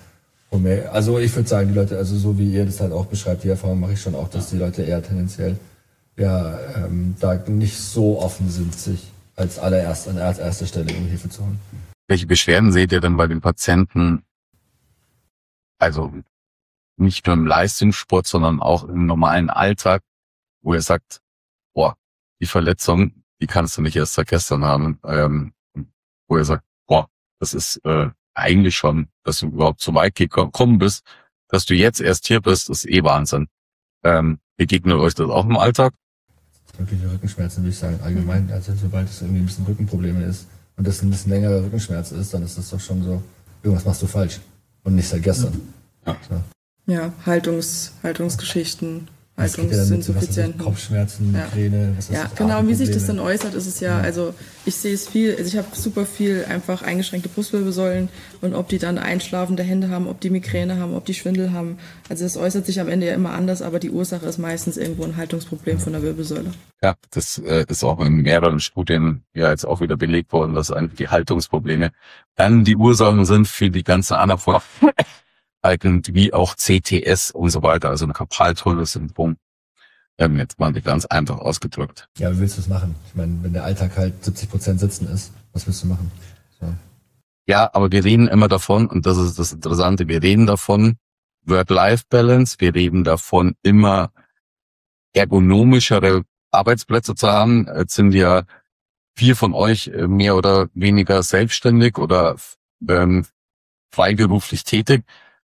Also ich würde sagen, die Leute, also so wie ihr das halt auch beschreibt, die Erfahrung mache ich schon auch, dass die Leute eher tendenziell da nicht so offen sind, sich als erste Stelle irgendwie Hilfe zu holen. Welche Beschwerden seht ihr denn bei den Patienten, also nicht nur im Leistungssport, sondern auch im normalen Alltag, wo ihr sagt, boah, die Verletzung, die kannst du nicht erst seit gestern haben, wo ihr sagt, boah, das ist eigentlich schon, dass du überhaupt so weit gekommen bist, dass du jetzt erst hier bist, ist Wahnsinn. Begegnet euch das auch im Alltag? Wirkliche Rückenschmerzen, würde ich sagen, allgemein. Also sobald es irgendwie ein bisschen Rückenprobleme ist und das ein bisschen längerer Rückenschmerz ist, dann ist das doch schon so, irgendwas machst du falsch und nicht seit gestern. Ja. So. Ja, Haltungsgeschichten, Haltungsinsuffizienten. Kopfschmerzen, Migräne. Ja, genau, und wie sich das dann äußert, ist es ja, also ich sehe es viel, also ich habe super viel einfach eingeschränkte Brustwirbelsäulen und ob die dann einschlafende Hände haben, ob die Migräne haben, ob die Schwindel haben, also das äußert sich am Ende ja immer anders, aber die Ursache ist meistens irgendwo ein Haltungsproblem von der Wirbelsäule. Ja, das ist auch in mehreren Studien ja jetzt auch wieder belegt worden, dass eigentlich die Haltungsprobleme dann die Ursachen sind für die ganzen anderen Vorfälle. Wie auch CTS und so weiter, also ein Karpaltunnelsyndrom. Jetzt mal ganz einfach ausgedrückt. Ja, wie willst du es machen? Ich meine, wenn der Alltag halt 70% Sitzen ist, was willst du machen? So. Ja, aber wir reden immer davon, und das ist das Interessante, wir reden davon, Work-Life-Balance, wir reden davon, immer ergonomischere Arbeitsplätze zu haben. Jetzt sind ja 4 von euch mehr oder weniger selbstständig oder freiberuflich tätig.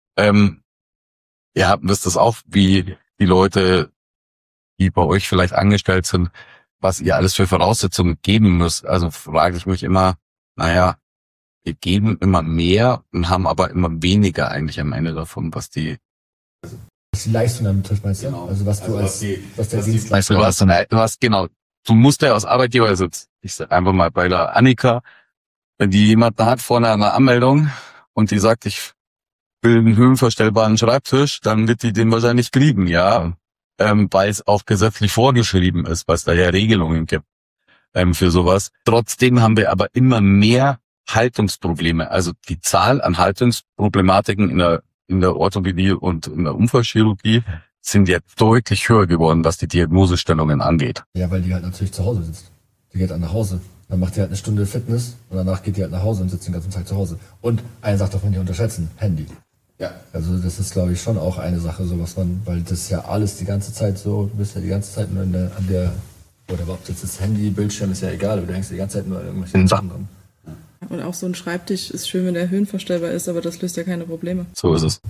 Ihr wisst das auch, wie die Leute, die bei euch vielleicht angestellt sind, was ihr alles für Voraussetzungen geben müsst. Also frage ich mich immer, wir geben immer mehr und haben aber immer weniger eigentlich am Ende davon, was die Leistung dann betrifft, meinst du? Genau. Also was du was der Dienstleister was genau. Du musst ja als Arbeitgeber, also ich sag einfach mal bei der Annika, wenn die jemanden hat vorne an der Anmeldung und die sagt, ich will einen höhenverstellbaren Schreibtisch, dann wird die den wahrscheinlich kriegen, ja, weil es auch gesetzlich vorgeschrieben ist, weil es da ja Regelungen gibt für sowas. Trotzdem haben wir aber immer mehr Haltungsprobleme. Also die Zahl an Haltungsproblematiken in der Orthopädie und in der Unfallchirurgie sind ja deutlich höher geworden, was die Diagnosestellungen angeht. Ja, weil die halt natürlich zu Hause sitzt. Die geht dann nach Hause. Dann macht die halt eine Stunde Fitness und danach geht die halt nach Hause und sitzt den ganzen Tag zu Hause. Und eine Sache darf man nicht unterschätzen, Handy. Ja. Also das ist, glaube ich, schon auch eine Sache, so was man, weil das ist ja alles die ganze Zeit so, du bist ja die ganze Zeit nur oder überhaupt jetzt das Handy, Bildschirm ist ja egal, aber du hängst die ganze Zeit nur an irgendwelchen Sachen dran. Und auch so ein Schreibtisch ist schön, wenn der höhenverstellbar ist, aber das löst ja keine Probleme. So ist es.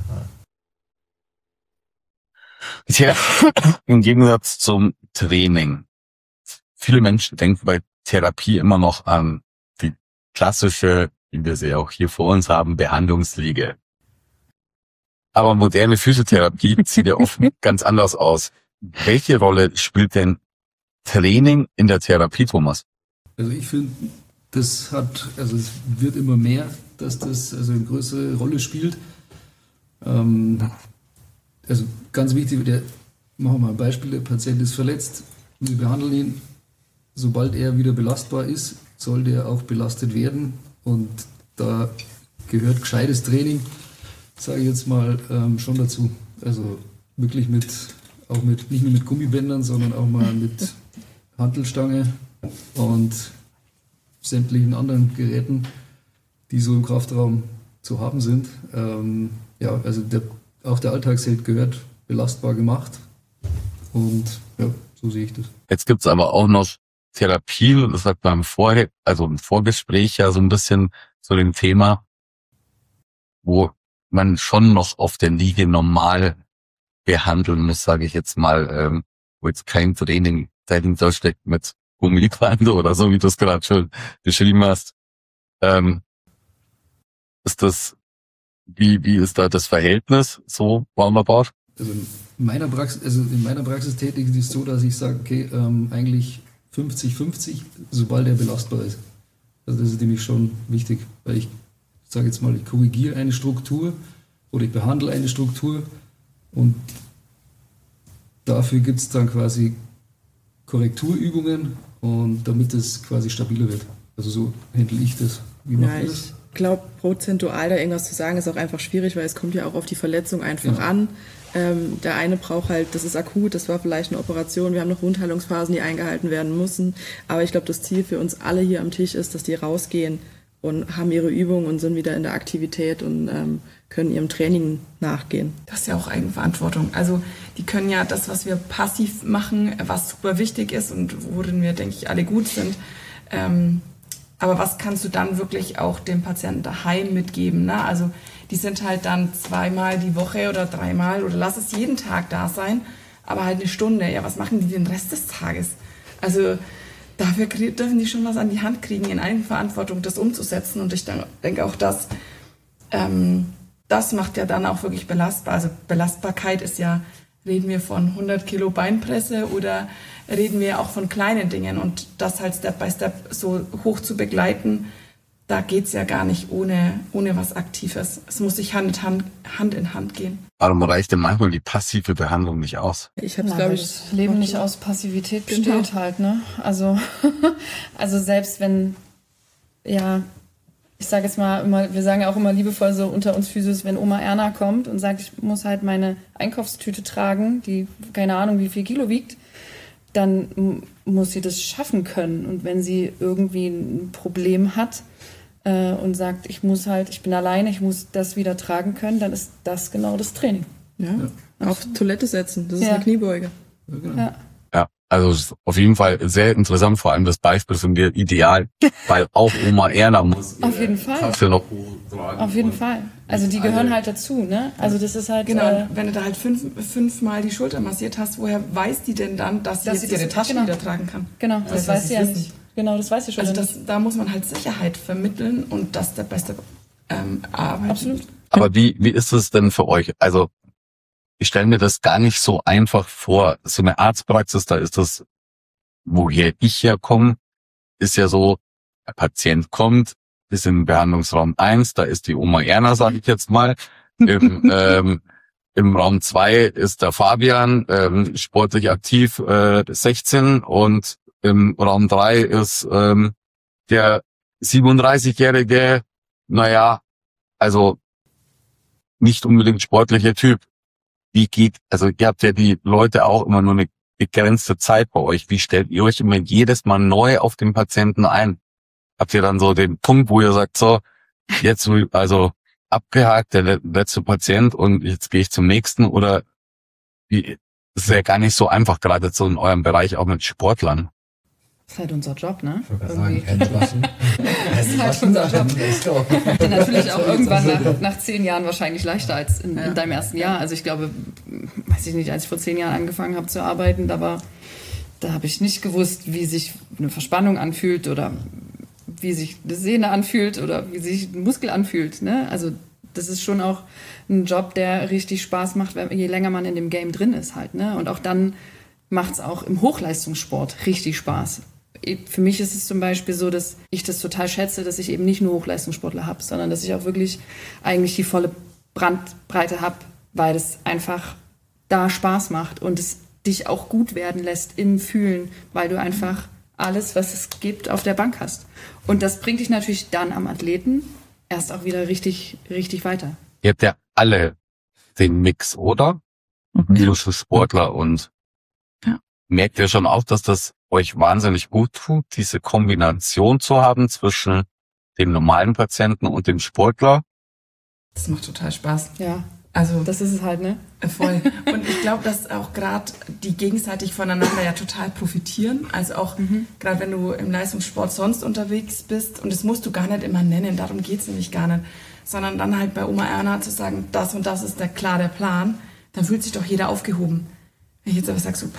Ja, im Gegensatz zum Training. Viele Menschen denken bei Therapie immer noch an die klassische, wie wir sie auch hier vor uns haben, Behandlungsliege. Aber moderne Physiotherapie sieht ja oft ganz anders aus. Welche Rolle spielt denn Training in der Therapie, Thomas? Also ich finde, es wird immer mehr, dass das also eine größere Rolle spielt. Also ganz wichtig, machen wir mal ein Beispiel, der Patient ist verletzt, wir behandeln ihn, sobald er wieder belastbar ist, soll der auch belastet werden und da gehört gescheites Training, sage ich jetzt mal, schon dazu. Also wirklich nicht nur mit Gummibändern, sondern auch mal mit Hantelstange und sämtlichen anderen Geräten, die so im Kraftraum zu haben sind. Also auch der Alltagsheld gehört belastbar gemacht und ja, so sehe ich das. Jetzt gibt's aber auch noch Therapie, und das sagt man im Vorgespräch ja so ein bisschen zu dem Thema, wo man schon noch auf der Liege normal behandeln muss, sage ich jetzt mal, wo jetzt kein Training dahinter steckt mit Gummiband oder so, wie du es gerade schon beschrieben hast. Ist das, wie ist da das Verhältnis so roundabout? Also in meiner Praxis tätig ist es so, dass ich sage, okay, eigentlich 50-50, sobald er belastbar ist. Also das ist nämlich schon wichtig, weil ich sage jetzt mal, ich korrigiere eine Struktur oder ich behandle eine Struktur und dafür gibt es dann quasi Korrekturübungen und damit es quasi stabiler wird. Also so handle ich das. Wie macht ihr das? glaube, prozentual da irgendwas zu sagen, ist auch einfach schwierig, weil es kommt ja auch auf die Verletzung einfach an. Der eine braucht halt, das ist akut, das war vielleicht eine Operation, wir haben noch Wundheilungsphasen, die eingehalten werden müssen. Aber ich glaube, das Ziel für uns alle hier am Tisch ist, dass die rausgehen und haben ihre Übungen und sind wieder in der Aktivität und können ihrem Training nachgehen. Das ist ja auch Eigenverantwortung. Also die können ja das, was wir passiv machen, was super wichtig ist und worin wir, denke ich, alle gut sind. Aber was kannst du dann wirklich auch dem Patienten daheim mitgeben? Ne? Also die sind halt dann 2-mal die Woche oder 3-mal oder lass es jeden Tag da sein, aber halt eine Stunde. Ja, was machen die den Rest des Tages? Also dafür dürfen die schon was an die Hand kriegen, in Eigenverantwortung das umzusetzen. Und ich denke auch, dass das macht ja dann auch wirklich belastbar. Also Belastbarkeit ist ja, reden wir von 100 Kilo Beinpresse oder reden wir auch von kleinen Dingen. Und das halt Step by Step so hoch zu begleiten, da geht's ja gar nicht ohne was Aktives. Es muss sich Hand in Hand gehen. Warum reicht denn manchmal die passive Behandlung nicht aus? Ich habe es, glaube ich, das Leben nicht aus Passivität besteht halt, ne? Also selbst wenn, ja, ich sage jetzt mal immer, wir sagen ja auch immer liebevoll so unter uns Physios, wenn Oma Erna kommt und sagt, ich muss halt meine Einkaufstüte tragen, die keine Ahnung wie viel Kilo wiegt, dann muss sie das schaffen können. Und wenn sie irgendwie ein Problem hat und sagt, ich bin alleine, ich muss das wieder tragen können, dann ist das genau das Training. Ja. Auf Toilette setzen, das ist eine Kniebeuge. Ja, genau. Ja. Ja, also auf jeden Fall sehr interessant, vor allem das Beispiel sind wir ideal, weil auch Oma Erna muss Auf jeden Fall. Tasche noch hochtragen. Auf jeden Fall. Also die gehören halt dazu, ne? Also das ist halt... Genau, wenn du da halt 5-mal die Schulter massiert hast, woher weiß die denn dann, dass sie jetzt ihre Tasche wieder tragen kann? Genau, das weiß sie ja nicht. Genau, das weiß sie schon Also nicht. da muss man halt Sicherheit vermitteln und das der beste Arbeit. Absolut. Aber wie ist es denn für euch? Also ich stelle mir das gar nicht so einfach vor. So eine Arztpraxis, da ist das, woher ich herkomme, ist ja so, der Patient kommt, ist im Behandlungsraum 1, da ist die Oma Erna, sage ich jetzt mal. Im Raum 2 ist der Fabian, sportlich aktiv, 16, und im Raum 3 ist der 37-jährige, naja, also nicht unbedingt sportlicher Typ. Also ihr habt ja die Leute auch immer nur eine begrenzte Zeit bei euch. Wie stellt ihr euch immer jedes Mal neu auf den Patienten ein? Habt ihr dann so den Punkt, wo ihr sagt, so, jetzt also abgehakt, der letzte Patient und jetzt gehe ich zum nächsten? Oder das ist ja gar nicht so einfach, gerade so in eurem Bereich auch mit Sportlern. Das ist halt unser Job, ne? Ich würde sagen, Hände waschen. Das ist halt unser Job. Natürlich auch irgendwann nach 10 Jahren wahrscheinlich leichter als in deinem ersten Jahr. Also ich glaube, weiß ich nicht, als ich vor 10 Jahren angefangen habe zu arbeiten, da habe ich nicht gewusst, wie sich eine Verspannung anfühlt oder wie sich eine Sehne anfühlt oder wie sich ein Muskel anfühlt, ne? Also das ist schon auch ein Job, der richtig Spaß macht, je länger man in dem Game drin ist halt, ne? Und auch dann macht es auch im Hochleistungssport richtig Spaß. Für mich ist es zum Beispiel so, dass ich das total schätze, dass ich eben nicht nur Hochleistungssportler habe, sondern dass ich auch wirklich eigentlich die volle Bandbreite habe, weil es einfach da Spaß macht und es dich auch gut werden lässt im Fühlen, weil du einfach alles, was es gibt, auf der Bank hast. Und das bringt dich natürlich dann am Athleten erst auch wieder richtig, richtig weiter. Ihr habt ja alle den Mix, oder? Wie für Sportler, und merkt ihr schon auch, dass das euch wahnsinnig gut tut, diese Kombination zu haben zwischen dem normalen Patienten und dem Sportler? Das macht total Spaß. Ja, Also das ist es halt, ne? voll. Und ich glaube, dass auch gerade die gegenseitig voneinander ja total profitieren. Also auch gerade wenn du im Leistungssport sonst unterwegs bist, und das musst du gar nicht immer nennen, darum geht's nämlich gar nicht, sondern dann halt bei Oma Erna zu sagen, das und das ist der Plan, dann fühlt sich doch jeder aufgehoben. Wenn ich jetzt aber sage so,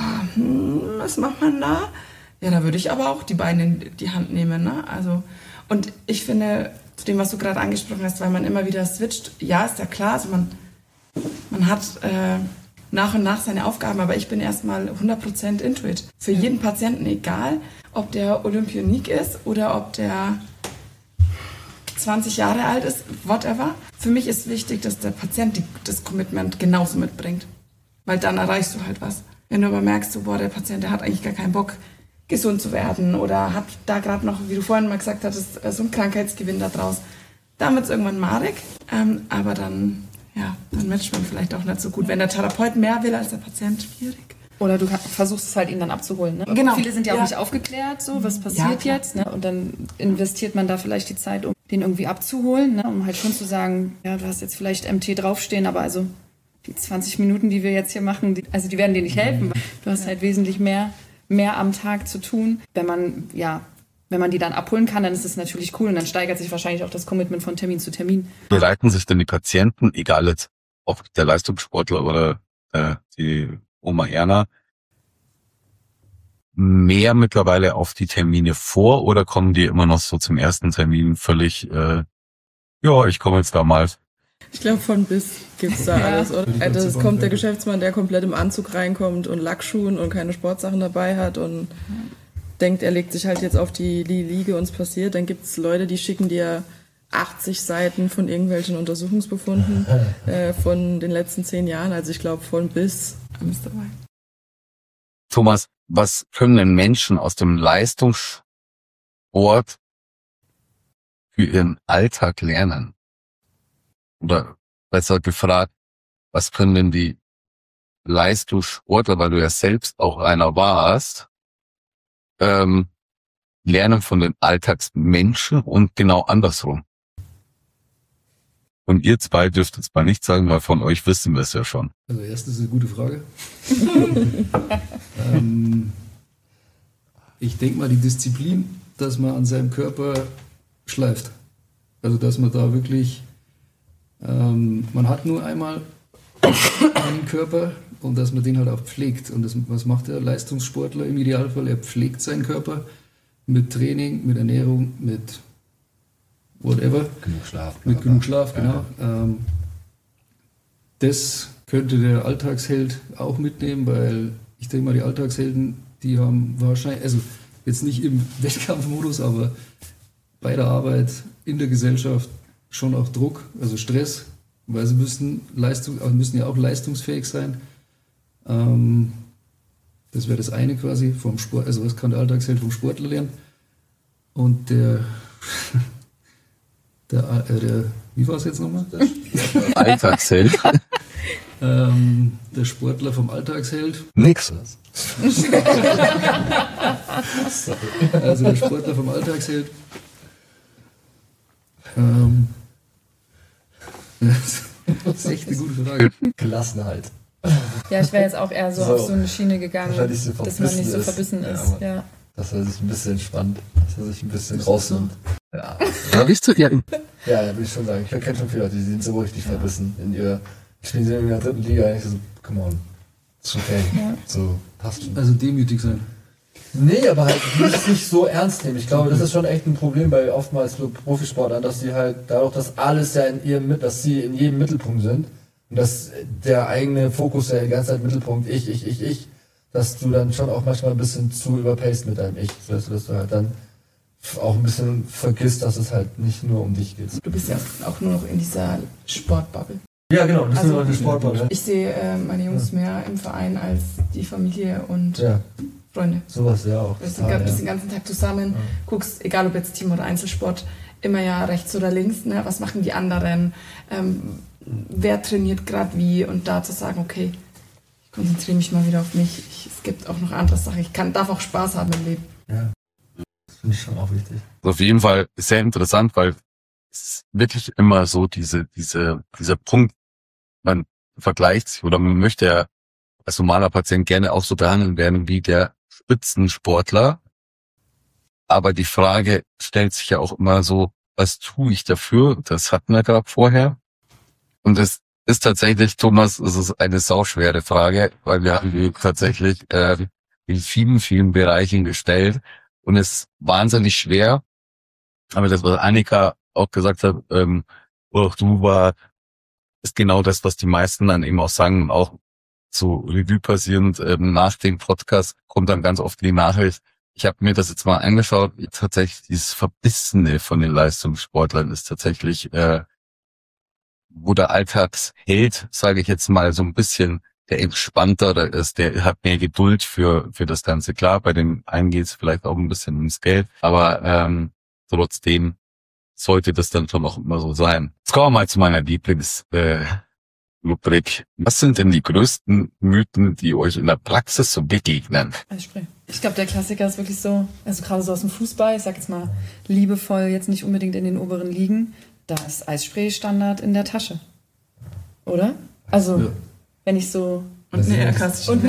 was macht man da? Ja, da würde ich aber auch die Beine in die Hand nehmen, ne? Also, und ich finde, zu dem, was du gerade angesprochen hast, weil man immer wieder switcht, ja, ist ja klar, also man hat nach und nach seine Aufgaben, aber ich bin erstmal 100% into it. Für jeden Patienten, egal, ob der Olympionik ist oder ob der 20 Jahre alt ist, whatever. Für mich ist wichtig, dass der Patient das Commitment genauso mitbringt. Weil dann erreichst du halt was. Wenn du aber merkst, so, boah, der Patient, der hat eigentlich gar keinen Bock, gesund zu werden oder hat da gerade noch, wie du vorhin mal gesagt hattest, so einen Krankheitsgewinn da draus, Dann wird es irgendwann madig, aber dann matcht man vielleicht auch nicht so gut. Wenn der Therapeut mehr will als der Patient, schwierig. Oder du versuchst es halt, ihn dann abzuholen. Ne? Genau. Viele sind ja auch nicht aufgeklärt, so was passiert jetzt. Ne? Und dann investiert man da vielleicht die Zeit, um den irgendwie abzuholen, ne? Um halt schon zu sagen, ja, du hast jetzt vielleicht MT draufstehen, aber also die 20 Minuten, die wir jetzt hier machen, die werden dir nicht helfen. Du hast halt wesentlich mehr am Tag zu tun. Wenn man die dann abholen kann, dann ist es natürlich cool und dann steigert sich wahrscheinlich auch das Commitment von Termin zu Termin. Bereiten sich denn die Patienten, egal jetzt ob der Leistungssportler oder die Oma Erna, mehr mittlerweile auf die Termine vor oder kommen die immer noch so zum ersten Termin völlig, ich komme jetzt da mal? Ich glaube, von bis gibt's da alles. Oder? Also es kommt der Geschäftsmann, der komplett im Anzug reinkommt und Lackschuhen und keine Sportsachen dabei hat und denkt, er legt sich halt jetzt auf die Liege und es passiert. Dann gibt's Leute, die schicken dir 80 Seiten von irgendwelchen Untersuchungsbefunden von den letzten 10 Jahren. Also ich glaube, von bis ist dabei. Thomas, was können denn Menschen aus dem Leistungssport für ihren Alltag lernen? Oder besser gefragt, was können denn die Leistungssportler, weil du ja selbst auch einer warst, lernen von den Alltagsmenschen und genau andersrum? Und ihr zwei dürft jetzt mal nicht sagen, weil von euch wissen wir es ja schon. Also erstens eine gute Frage. Ich denke mal die Disziplin, dass man an seinem Körper schleift. Also dass man da wirklich, man hat nur einmal einen Körper und dass man den halt auch pflegt. Und was macht der Leistungssportler im Idealfall? Er pflegt seinen Körper mit Training, mit Ernährung, mit whatever. Genug Schlaf. Mit genug Schlaf, genau. Das könnte der Alltagsheld auch mitnehmen, weil ich denke mal, die Alltagshelden, die haben wahrscheinlich, also jetzt nicht im Wettkampfmodus, aber bei der Arbeit, in der Gesellschaft schon auch Druck, also Stress, weil sie müssen ja auch leistungsfähig sein. Das wäre das eine quasi vom Sport, also was kann der Alltagsheld vom Sportler lernen? Und der wie war es jetzt nochmal? Alltagsheld? Der Sportler vom Alltagsheld. Nix. Also der Sportler vom Alltagsheld. Das ist echt eine gute Frage. Gelassenheit. Ja, ich wäre jetzt auch eher so auf so eine Schiene gegangen, dass man nicht so verbissen ist. Ja. Dass er sich ein bisschen entspannt, dass er sich ein bisschen rausnimmt. Ja. Ja, bist du ja. Ja, will ich schon sagen. Ich kenne schon viele Leute, die sind so richtig verbissen in ihr. Spielen sie in der 3. Liga eigentlich so, come on. Ist okay. Ja. So, passt schon. Also demütig sein. Nee, aber halt nicht so ernst nehmen. Ich glaube, das ist schon echt ein Problem bei oftmals so Profisportlern, dass sie halt dadurch, dass alles ja dass sie in jedem Mittelpunkt sind und dass der eigene Fokus ja die ganze Zeit Mittelpunkt, ich, dass du dann schon auch manchmal ein bisschen zu überpaced mit deinem Ich, dass du halt dann auch ein bisschen vergisst, dass es halt nicht nur um dich geht. Du bist ja auch nur noch in dieser Sportbubble. Ja, genau, das ist nur eine Sportbubble. Ich sehe meine Jungs mehr im Verein als die Familie und Freunde. Sowas ja auch. Du bist den ganzen Tag zusammen, guckst, egal ob jetzt Team- oder Einzelsport, immer ja rechts oder links, ne? Was machen die anderen, wer trainiert gerade wie und da zu sagen, okay, ich konzentriere mich mal wieder auf mich, es gibt auch noch andere Sachen, darf auch Spaß haben im Leben. Ja, das finde ich schon auch wichtig. Auf jeden Fall sehr interessant, weil es ist wirklich immer so dieser Punkt, man vergleicht sich oder man möchte ja als normaler Patient gerne auch so behandelt werden wie der Spitzensportler. Aber die Frage stellt sich ja auch immer so, was tue ich dafür? Das hatten wir gerade vorher. Und es ist tatsächlich, Thomas, es ist eine sauschwere Frage, weil wir haben die tatsächlich in vielen, vielen Bereichen gestellt. Und es ist wahnsinnig schwer. Aber das, was Annika auch gesagt hat, oder auch du ist genau das, was die meisten dann eben auch sagen, und auch so Revue passierend nach dem Podcast kommt dann ganz oft die Nachricht, ich habe mir das jetzt mal angeschaut, tatsächlich dieses Verbissene von den Leistungssportlern ist tatsächlich, wo der Alltagsheld, sage ich jetzt mal, so ein bisschen der entspanntere ist, der hat mehr Geduld für das Ganze. Klar, bei den einen geht es vielleicht auch ein bisschen ums Geld, aber trotzdem sollte das dann schon auch immer so sein. Jetzt kommen wir mal zu meiner Lieblingsrubrik. Was sind denn die größten Mythen, die euch in der Praxis so begegnen? Eisspray. Ich glaube, der Klassiker ist wirklich so, also gerade so aus dem Fußball, ich sag jetzt mal liebevoll, jetzt nicht unbedingt in den oberen Ligen, da ist Eisspray Standard in der Tasche. Oder? Also, wenn ich so... Und eine Aircast.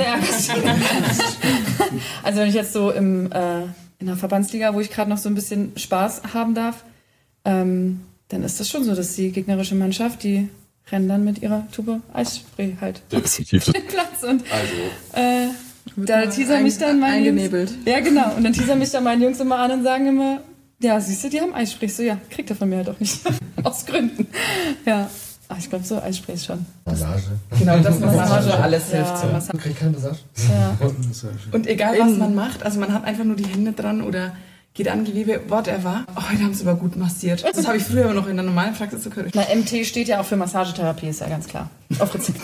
Also wenn ich jetzt so in der Verbandsliga, wo ich gerade noch so ein bisschen Spaß haben darf, dann ist das schon so, dass die gegnerische Mannschaft, die rennen dann mit ihrer Tube Eisspray halt Definitiv. den Platz. Und da teasern mich dann meine eingenebelt. Jungs. Ja, genau. Und dann teasern mich dann meine Jungs immer an und sagen immer, ja, siehst du, die haben Eisspray. So, ja, kriegt er von mir halt auch nicht. Aus Gründen. Ja. Ach, ich glaube, so Eisspray ist schon. Massage. Genau, das Massage alles hilft Ja, so. Massage. Kriegt keine Massage? Ja. Und egal, was man macht, also man hat einfach nur die Hände dran oder geht an Gewebe, whatever. Oh, heute haben sie aber gut massiert. Das habe ich früher noch in der normalen Praxis so gehört. Na, MT steht ja auch für Massagetherapie, ist ja ganz klar. Auf Rezept.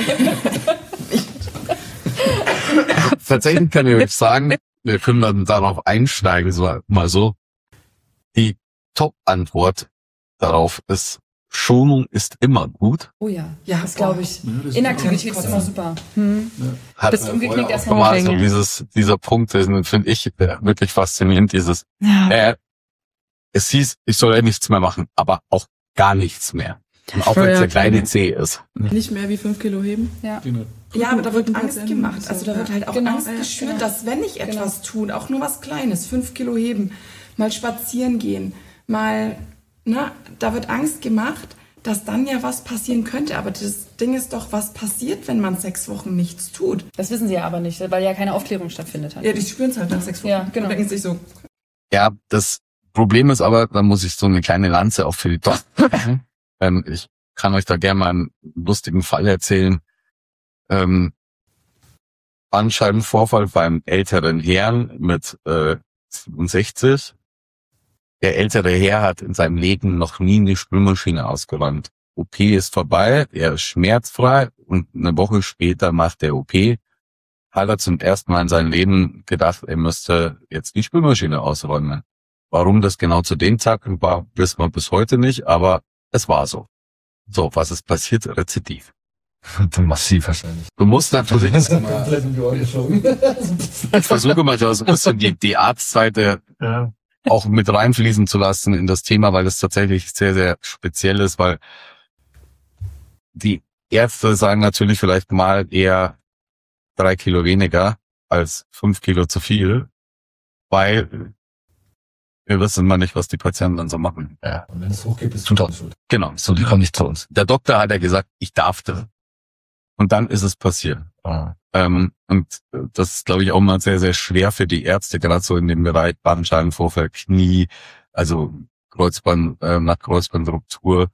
Tatsächlich kann ich euch sagen, wir können dann darauf einsteigen, so mal so. Die Top-Antwort darauf ist, Schonung ist immer gut. Oh ja, Ja, das glaube ich. Ja, das ist Inaktivität ganz ist immer super. Hat Bist umgeknickt vorher erstmal auch noch mal so dieser Punkt, den finde ich wirklich faszinierend, dieses, es hieß, ich soll ja nichts mehr machen, aber auch gar nichts mehr. Und auch wenn es der kleine C ist. Nicht mehr wie 5 Kilo heben. Ja. Genau. Ja, aber da wird Angst Patienten gemacht. so. Also da wird halt auch Genau. Angst geschürt, Genau. dass wenn ich etwas tue, auch nur was Kleines, 5 Kilo heben, mal spazieren gehen, mal, da wird Angst gemacht, dass dann ja was passieren könnte. Aber das Ding ist doch, was passiert, wenn man 6 Wochen nichts tut? Das wissen sie ja aber nicht, weil ja keine Aufklärung stattfindet. Ja, die spüren es halt nach 6 Wochen. Ja, genau. Und denken sich so, Ja, das Problem ist aber, da muss ich so eine kleine Lanze auch für die Tochter. Ich kann euch da gerne mal einen lustigen Fall erzählen. Bandscheibenvorfall beim älteren Herrn mit 67. Der ältere Herr hat in seinem Leben noch nie eine Spülmaschine ausgeräumt. OP ist vorbei, er ist schmerzfrei und eine Woche später macht der OP. Hat er zum ersten Mal in seinem Leben gedacht, er müsste jetzt die Spülmaschine ausräumen. Warum das genau zu dem Zeitpunkt war, wissen wir bis heute nicht, aber es war so. So, was ist passiert? Rezidiv. Massiv wahrscheinlich. Du musst natürlich mal, Komplett in die Ohren geschoben. ich versuche mal so ein bisschen die Arztseite auch mit reinfließen zu lassen in das Thema, weil es tatsächlich sehr, sehr speziell ist, weil die Ärzte sagen natürlich vielleicht mal eher 3 Kilo weniger als 5 Kilo zu viel, weil wir wissen mal nicht, was die Patienten dann so machen. Ja. Und wenn es hochgeht, bist du schuld. Genau, so die kommen nicht zu uns. Der Doktor hat ja gesagt, ich darf das. Und dann ist es passiert. Und das ist, glaube ich, auch mal sehr, sehr schwer für die Ärzte, gerade so in dem Bereich Bandscheibenvorfall, Knie, also Kreuzband, nach Kreuzbandruptur,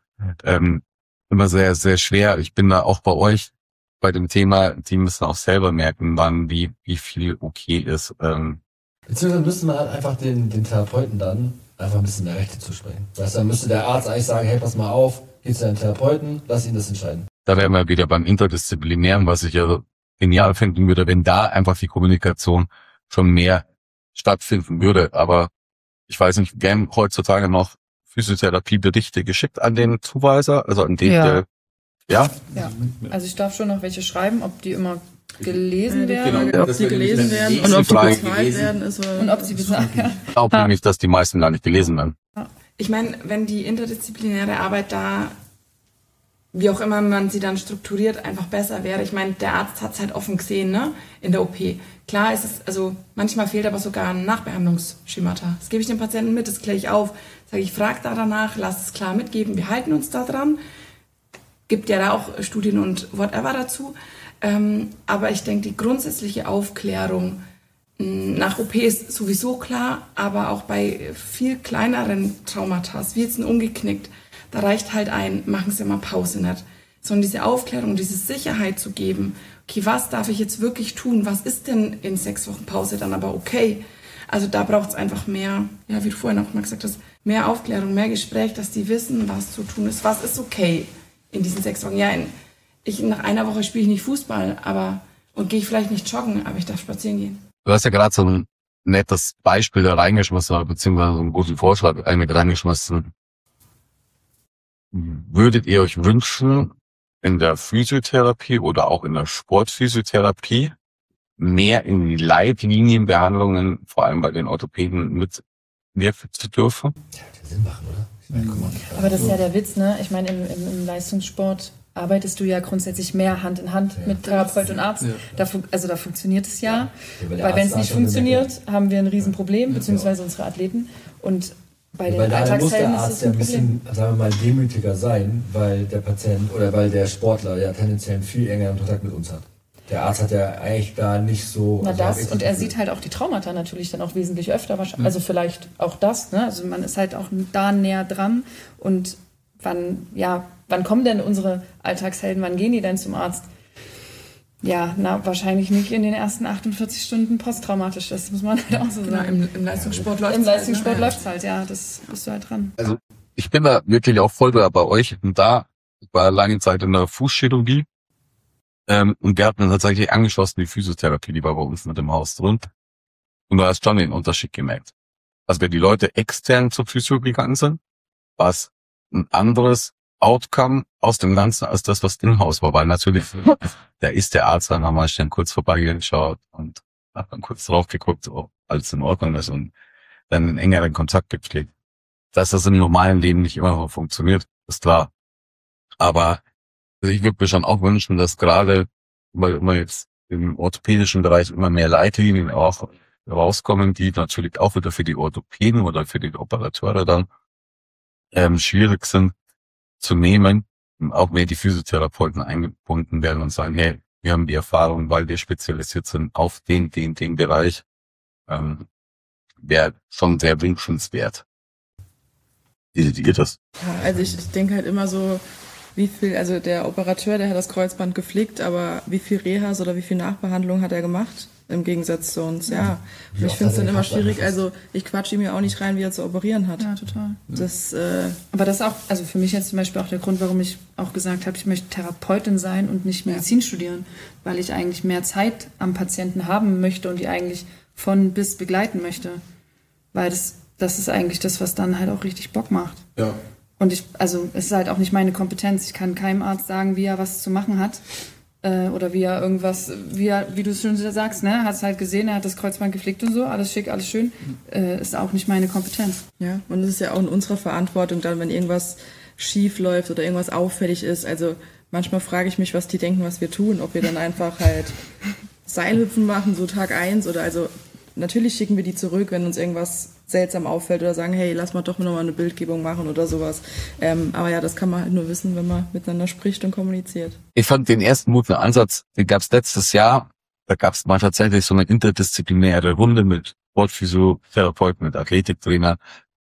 immer sehr, sehr schwer. Ich bin da auch bei euch bei dem Thema, die müssen auch selber merken, wann wie viel okay ist. Beziehungsweise müsste man halt einfach den Therapeuten dann einfach ein bisschen mehr Rechte zusprechen. Weißt du, dann müsste der Arzt eigentlich sagen, hey, pass mal auf, geh zu deinem Therapeuten, lass ihn das entscheiden. Da wären wir wieder beim Interdisziplinären, was ich ja genial finden würde, wenn da einfach die Kommunikation schon mehr stattfinden würde. Aber ich weiß nicht, werden heutzutage noch Physiotherapieberichte geschickt an den Zuweiser, also an den, Ja. Ja, also ich darf schon noch welche schreiben, ob die immer gelesen werden. Genau. Ob die gelesen werden und nächste ob die Frage bezahlt gewesen. werden, ist Und ob sie bezahlen. Ja. Ich glaube nämlich, dass die meisten gar nicht gelesen werden. ich meine, wenn die interdisziplinäre Arbeit da, wie auch immer man sie dann strukturiert, einfach besser wäre. Ich meine, der Arzt hat es halt offen gesehen, ne, in der OP. Klar ist es, also manchmal fehlt aber sogar ein Nachbehandlungsschemata. Das gebe ich dem Patienten mit, das kläre ich auf. Sage ich, frag da danach, lass es klar mitgeben, wir halten uns da dran. Gibt ja da auch Studien und whatever dazu. Aber ich denke, die grundsätzliche Aufklärung nach OP ist sowieso klar, aber auch bei viel kleineren Traumata, wie jetzt ein umgeknickt, da reicht halt machen Sie mal Pause nicht. Sondern diese Aufklärung, diese Sicherheit zu geben, okay, was darf ich jetzt wirklich tun? Was ist denn in 6 Wochen Pause dann aber okay? Also da braucht es einfach mehr, ja, wie du vorhin auch mal gesagt hast, mehr Aufklärung, mehr Gespräch, dass die wissen, was zu tun ist, was ist okay in diesen 6 Wochen. Ja, nach einer Woche spiele ich nicht Fußball, und gehe ich vielleicht nicht joggen, aber ich darf spazieren gehen. Du hast ja gerade so ein nettes Beispiel da reingeschmissen, beziehungsweise so einen guten Vorschlag mit reingeschmissen. würdet ihr euch wünschen, in der Physiotherapie oder auch in der Sportphysiotherapie mehr in die Leitlinienbehandlungen, vor allem bei den Orthopäden, mitwirken zu dürfen? Ja, das Sinn machen, oder? Ich meine, guck mal. Aber das ist ja der Witz, ne? Ich meine, im Leistungssport arbeitest du ja grundsätzlich mehr Hand in Hand mit Therapeut und Arzt. Ja. Da funktioniert es ja. Weil der Weil wenn es Arzt nicht sagt, dann funktioniert, haben wir ein Riesenproblem, beziehungsweise unsere Athleten. Und bei den weil daher muss der Alltagshelden ist Arzt es ja ein ein Problem. bisschen, sagen wir mal, demütiger sein, weil der Patient oder weil der Sportler ja tendenziell einen viel engeren Kontakt mit uns hat. Der Arzt hat ja eigentlich da nicht so... Na also das, und er sieht halt auch die Traumata natürlich dann auch wesentlich öfter, also vielleicht auch das, ne? Also man ist halt auch da näher dran und wann kommen denn unsere Alltagshelden, wann gehen die denn zum Arzt? Ja, wahrscheinlich nicht in den ersten 48 Stunden posttraumatisch, das muss man halt auch so Genau, sagen. im Leistungssport läuft Im Leistungssport läuft's halt, ja, das bist du halt dran. Also ich bin da wirklich auch voll bei euch. Und da war lange Zeit in der Fußchirurgie. Und wir hatten tatsächlich angeschlossen die Physiotherapie, die war bei uns mit dem Haus drin. Und du hast schon den Unterschied gemerkt. Als wir die Leute extern zur Physio gegangen sind, war es ein anderes Outcome aus dem Ganzen als das, was im Haus war. Weil natürlich, da ist der Arzt dann einmal schnell kurz vorbeigeschaut und hat dann kurz drauf geguckt, ob alles in Ordnung ist und dann einen engeren Kontakt gepflegt. Dass das im normalen Leben nicht immer so funktioniert, ist klar. Aber also ich würde mir schon auch wünschen, dass gerade, weil immer jetzt im orthopädischen Bereich immer mehr Leitlinien auch rauskommen, die natürlich auch wieder für die Orthopäden oder für die Operateure dann schwierig sind zu nehmen, auch mehr die Physiotherapeuten eingebunden werden und sagen, hey, wir haben die Erfahrung, weil wir spezialisiert sind auf den Bereich, wäre schon sehr wünschenswert. Wie seht ihr das? Ja, also ich denke halt immer so, wie viel, also der Operateur, der hat das Kreuzband gepflegt, aber wie viel Rehas oder wie viel Nachbehandlung hat er gemacht? Im Gegensatz zu uns, ja. Und ich finde es dann immer schwierig, also ich quatsche ihm ja auch nicht rein, wie er zu operieren hat. Ja, total. Das, aber das ist auch, also für mich jetzt zum Beispiel auch der Grund, warum ich auch gesagt habe, ich möchte Therapeutin sein und nicht Medizin studieren, weil ich eigentlich mehr Zeit am Patienten haben möchte und die eigentlich von bis begleiten möchte. Weil das ist eigentlich das, was dann halt auch richtig Bock macht. Ja. Und es ist halt auch nicht meine Kompetenz. Ich kann keinem Arzt sagen, wie er was zu machen hat. Oder wie er irgendwas, wie du es schon sagst, ne, hat es halt gesehen, er hat das Kreuzband gepflegt und so, alles schick, alles schön, ist auch nicht meine Kompetenz. ja, und es ist ja auch in unserer Verantwortung dann, wenn irgendwas schief läuft oder irgendwas auffällig ist. Also manchmal frage ich mich, was die denken, was wir tun, ob wir dann einfach halt Seilhüpfen machen, so Tag 1 oder also natürlich schicken wir die zurück, wenn uns irgendwas seltsam auffällt oder sagen, hey, lass mal doch noch mal eine Bildgebung machen oder sowas. Aber ja, das kann man halt nur wissen, wenn man miteinander spricht und kommuniziert. Ich fand den ersten mutigen Ansatz, den gab es letztes Jahr. Da gab es mal tatsächlich so eine interdisziplinäre Runde mit Sportphysiotherapeuten, mit Athletiktrainern,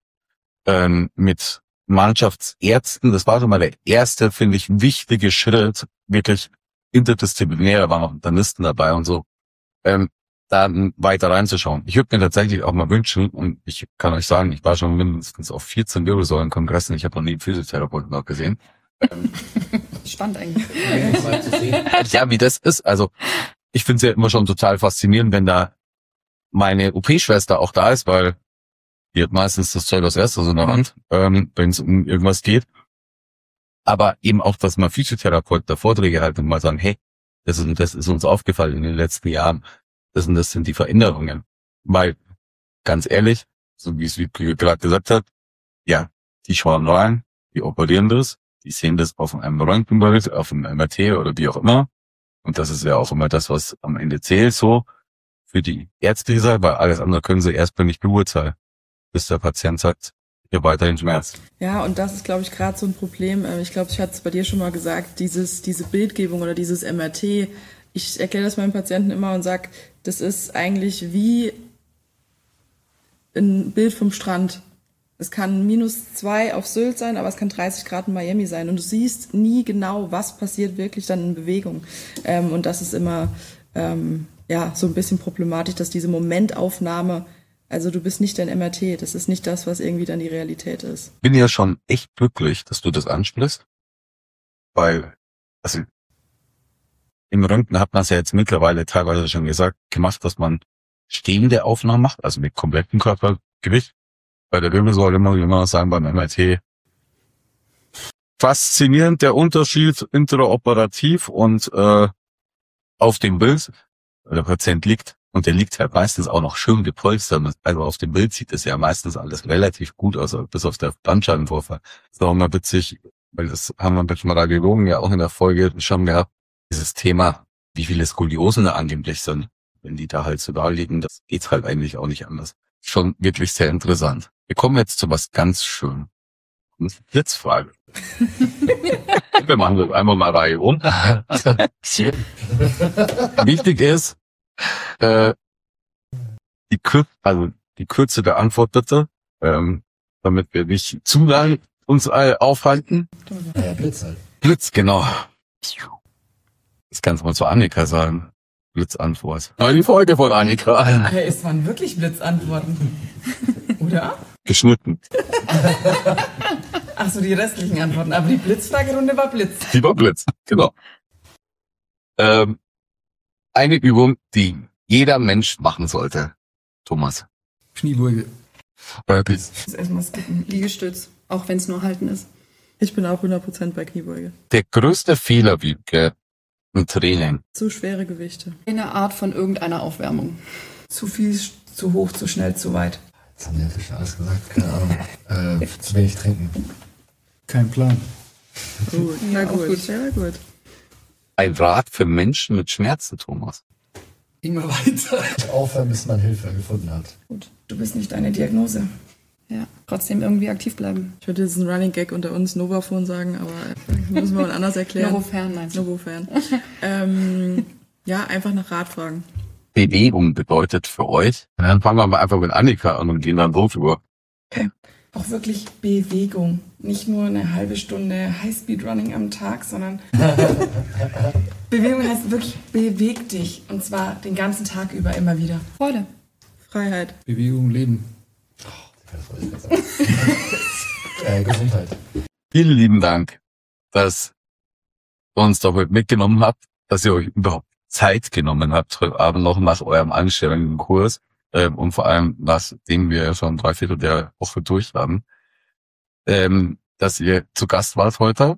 mit Mannschaftsärzten. Das war schon mal der erste, finde ich, wichtige Schritt, wirklich interdisziplinär. Da waren auch Internisten dabei und so. Da weiter reinzuschauen. Ich würde mir tatsächlich auch mal wünschen, und ich kann euch sagen, ich war schon mindestens auf 14 Wirbelsäulenkongressen, ich habe noch nie einen Physiotherapeuten noch gesehen. Spannend eigentlich. Ja, wie das ist, also ich finde es ja immer schon total faszinierend, wenn da meine OP-Schwester auch da ist, weil die hat meistens das Zeug als erstes in der Hand, wenn es um irgendwas geht. Aber eben auch, dass mal Physiotherapeuten da Vorträge halten und mal sagen, hey, das ist uns aufgefallen in den letzten Jahren. Das sind die Veränderungen. Weil, ganz ehrlich, so wie es Wiebke gerade gesagt hat, ja, die schauen rein, die operieren das, die sehen das auf einem Röntgenbild, auf einem MRT oder wie auch immer. Und das ist ja auch immer das, was am Ende zählt, so für die Ärzte, weil alles andere können sie erstmal nicht beurteilen, bis der Patient sagt, ihr weiterhin Schmerz. Ja, und das ist, glaube ich, gerade so ein Problem. Ich glaube, ich hatte es bei dir schon mal gesagt, diese Bildgebung oder dieses MRT. Ich erkläre das meinen Patienten immer und sage, das ist eigentlich wie ein Bild vom Strand. Es kann -2 auf Sylt sein, aber es kann 30 Grad in Miami sein. Und du siehst nie genau, was passiert wirklich dann in Bewegung. Und das ist immer so ein bisschen problematisch, dass diese Momentaufnahme, also du bist nicht dein MRT, das ist nicht das, was irgendwie dann die Realität ist. Bin ja schon echt glücklich, dass du das ansprichst, weil, also im Röntgen hat man es ja jetzt mittlerweile teilweise schon gemacht, dass man stehende Aufnahmen macht, also mit komplettem Körpergewicht. Bei der Wirbelsäule muss ich immer sagen, beim MRT faszinierend der Unterschied intraoperativ und auf dem Bild. Der Patient liegt und der liegt halt meistens auch noch schön gepolstert. Also auf dem Bild sieht es ja meistens alles relativ gut aus, bis auf der Bandscheibenvorfall. Das ist auch mal witzig, weil das haben wir mit dem Radiologen ja auch in der Folge schon gehabt. Dieses Thema, wie viele Skoliosen da angeblich sind, wenn die da halt so da liegen, das geht halt eigentlich auch nicht anders. Schon wirklich sehr interessant. Wir kommen jetzt zu was ganz Schönem. Blitzfrage. Wir machen das einmal mal Reihe um. Wichtig ist, die Kürze der Antwort bitte, damit wir nicht zu lang uns aufhalten. Ja, Blitz halt. Blitz, genau. Das kannst du mal zu Annika sagen. Blitzantwort. Aber die Folge von Annika. Hey, es waren wirklich Blitzantworten. Oder? Geschnitten. Ach so, die restlichen Antworten. Aber die Blitzfragerunde war Blitz. Die war Blitz, genau. Eine Übung, die jeder Mensch machen sollte. Thomas. Kniebeuge. Burpees. Ich muss erstmal skippen. Liegestütz, auch wenn es nur halten ist. Ich bin auch 100% bei Kniebeuge. Der größte Fehler, Wiebke, im Training. Zu schwere Gewichte. Eine Art von irgendeiner Aufwärmung. Zu viel, zu hoch, zu schnell, zu weit. Jetzt haben die natürlich schon alles gesagt, keine Ahnung. Zu wenig trinken. Kein Plan. Gut, Ja, ja, auch gut. gut. Sehr gut. Ein Rat für Menschen mit Schmerzen, Thomas. Immer weiter. Aufhören, bis man Hilfe gefunden hat. Gut, du bist nicht deine Diagnose. Ja, trotzdem irgendwie aktiv bleiben. Ich würde jetzt einen Running Gag unter uns Novaphone sagen, aber müssen wir mal anders erklären. Novofern meinst du? Novofern. Ja, einfach nach Rat fragen. Bewegung bedeutet für euch. Dann fangen wir mal einfach mit Annika an und gehen dann so über. Auch wirklich Bewegung. Nicht nur eine halbe Stunde Highspeed-Running am Tag, sondern Bewegung heißt wirklich, beweg dich. Und zwar den ganzen Tag über immer wieder. Freude. Freiheit. Bewegung, Leben. Gesundheit. Vielen lieben Dank, dass ihr uns da heute mitgenommen habt, dass ihr euch überhaupt Zeit genommen habt, heute Abend noch nach eurem anstrengenden Kurs und vor allem, nachdem wir schon 3/4 der Woche durch haben, dass ihr zu Gast wart heute.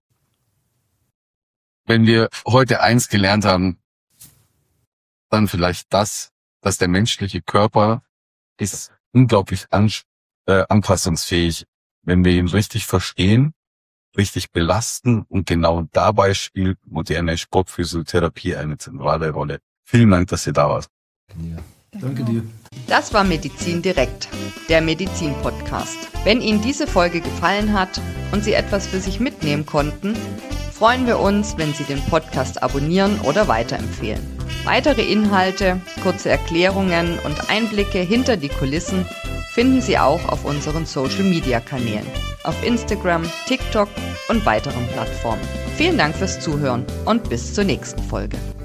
Wenn wir heute eins gelernt haben, dann vielleicht das, dass der menschliche Körper ist unglaublich anpassungsfähig, wenn wir ihn richtig verstehen, richtig belasten und genau dabei spielt moderne Sportphysiotherapie eine zentrale Rolle. Vielen Dank, dass ihr da wart. Ja. Danke dir. Das war Medizin direkt, der Medizin-Podcast. Wenn Ihnen diese Folge gefallen hat und Sie etwas für sich mitnehmen konnten, freuen wir uns, wenn Sie den Podcast abonnieren oder weiterempfehlen. Weitere Inhalte, kurze Erklärungen und Einblicke hinter die Kulissen finden Sie auch auf unseren Social-Media-Kanälen, auf Instagram, TikTok und weiteren Plattformen. Vielen Dank fürs Zuhören und bis zur nächsten Folge.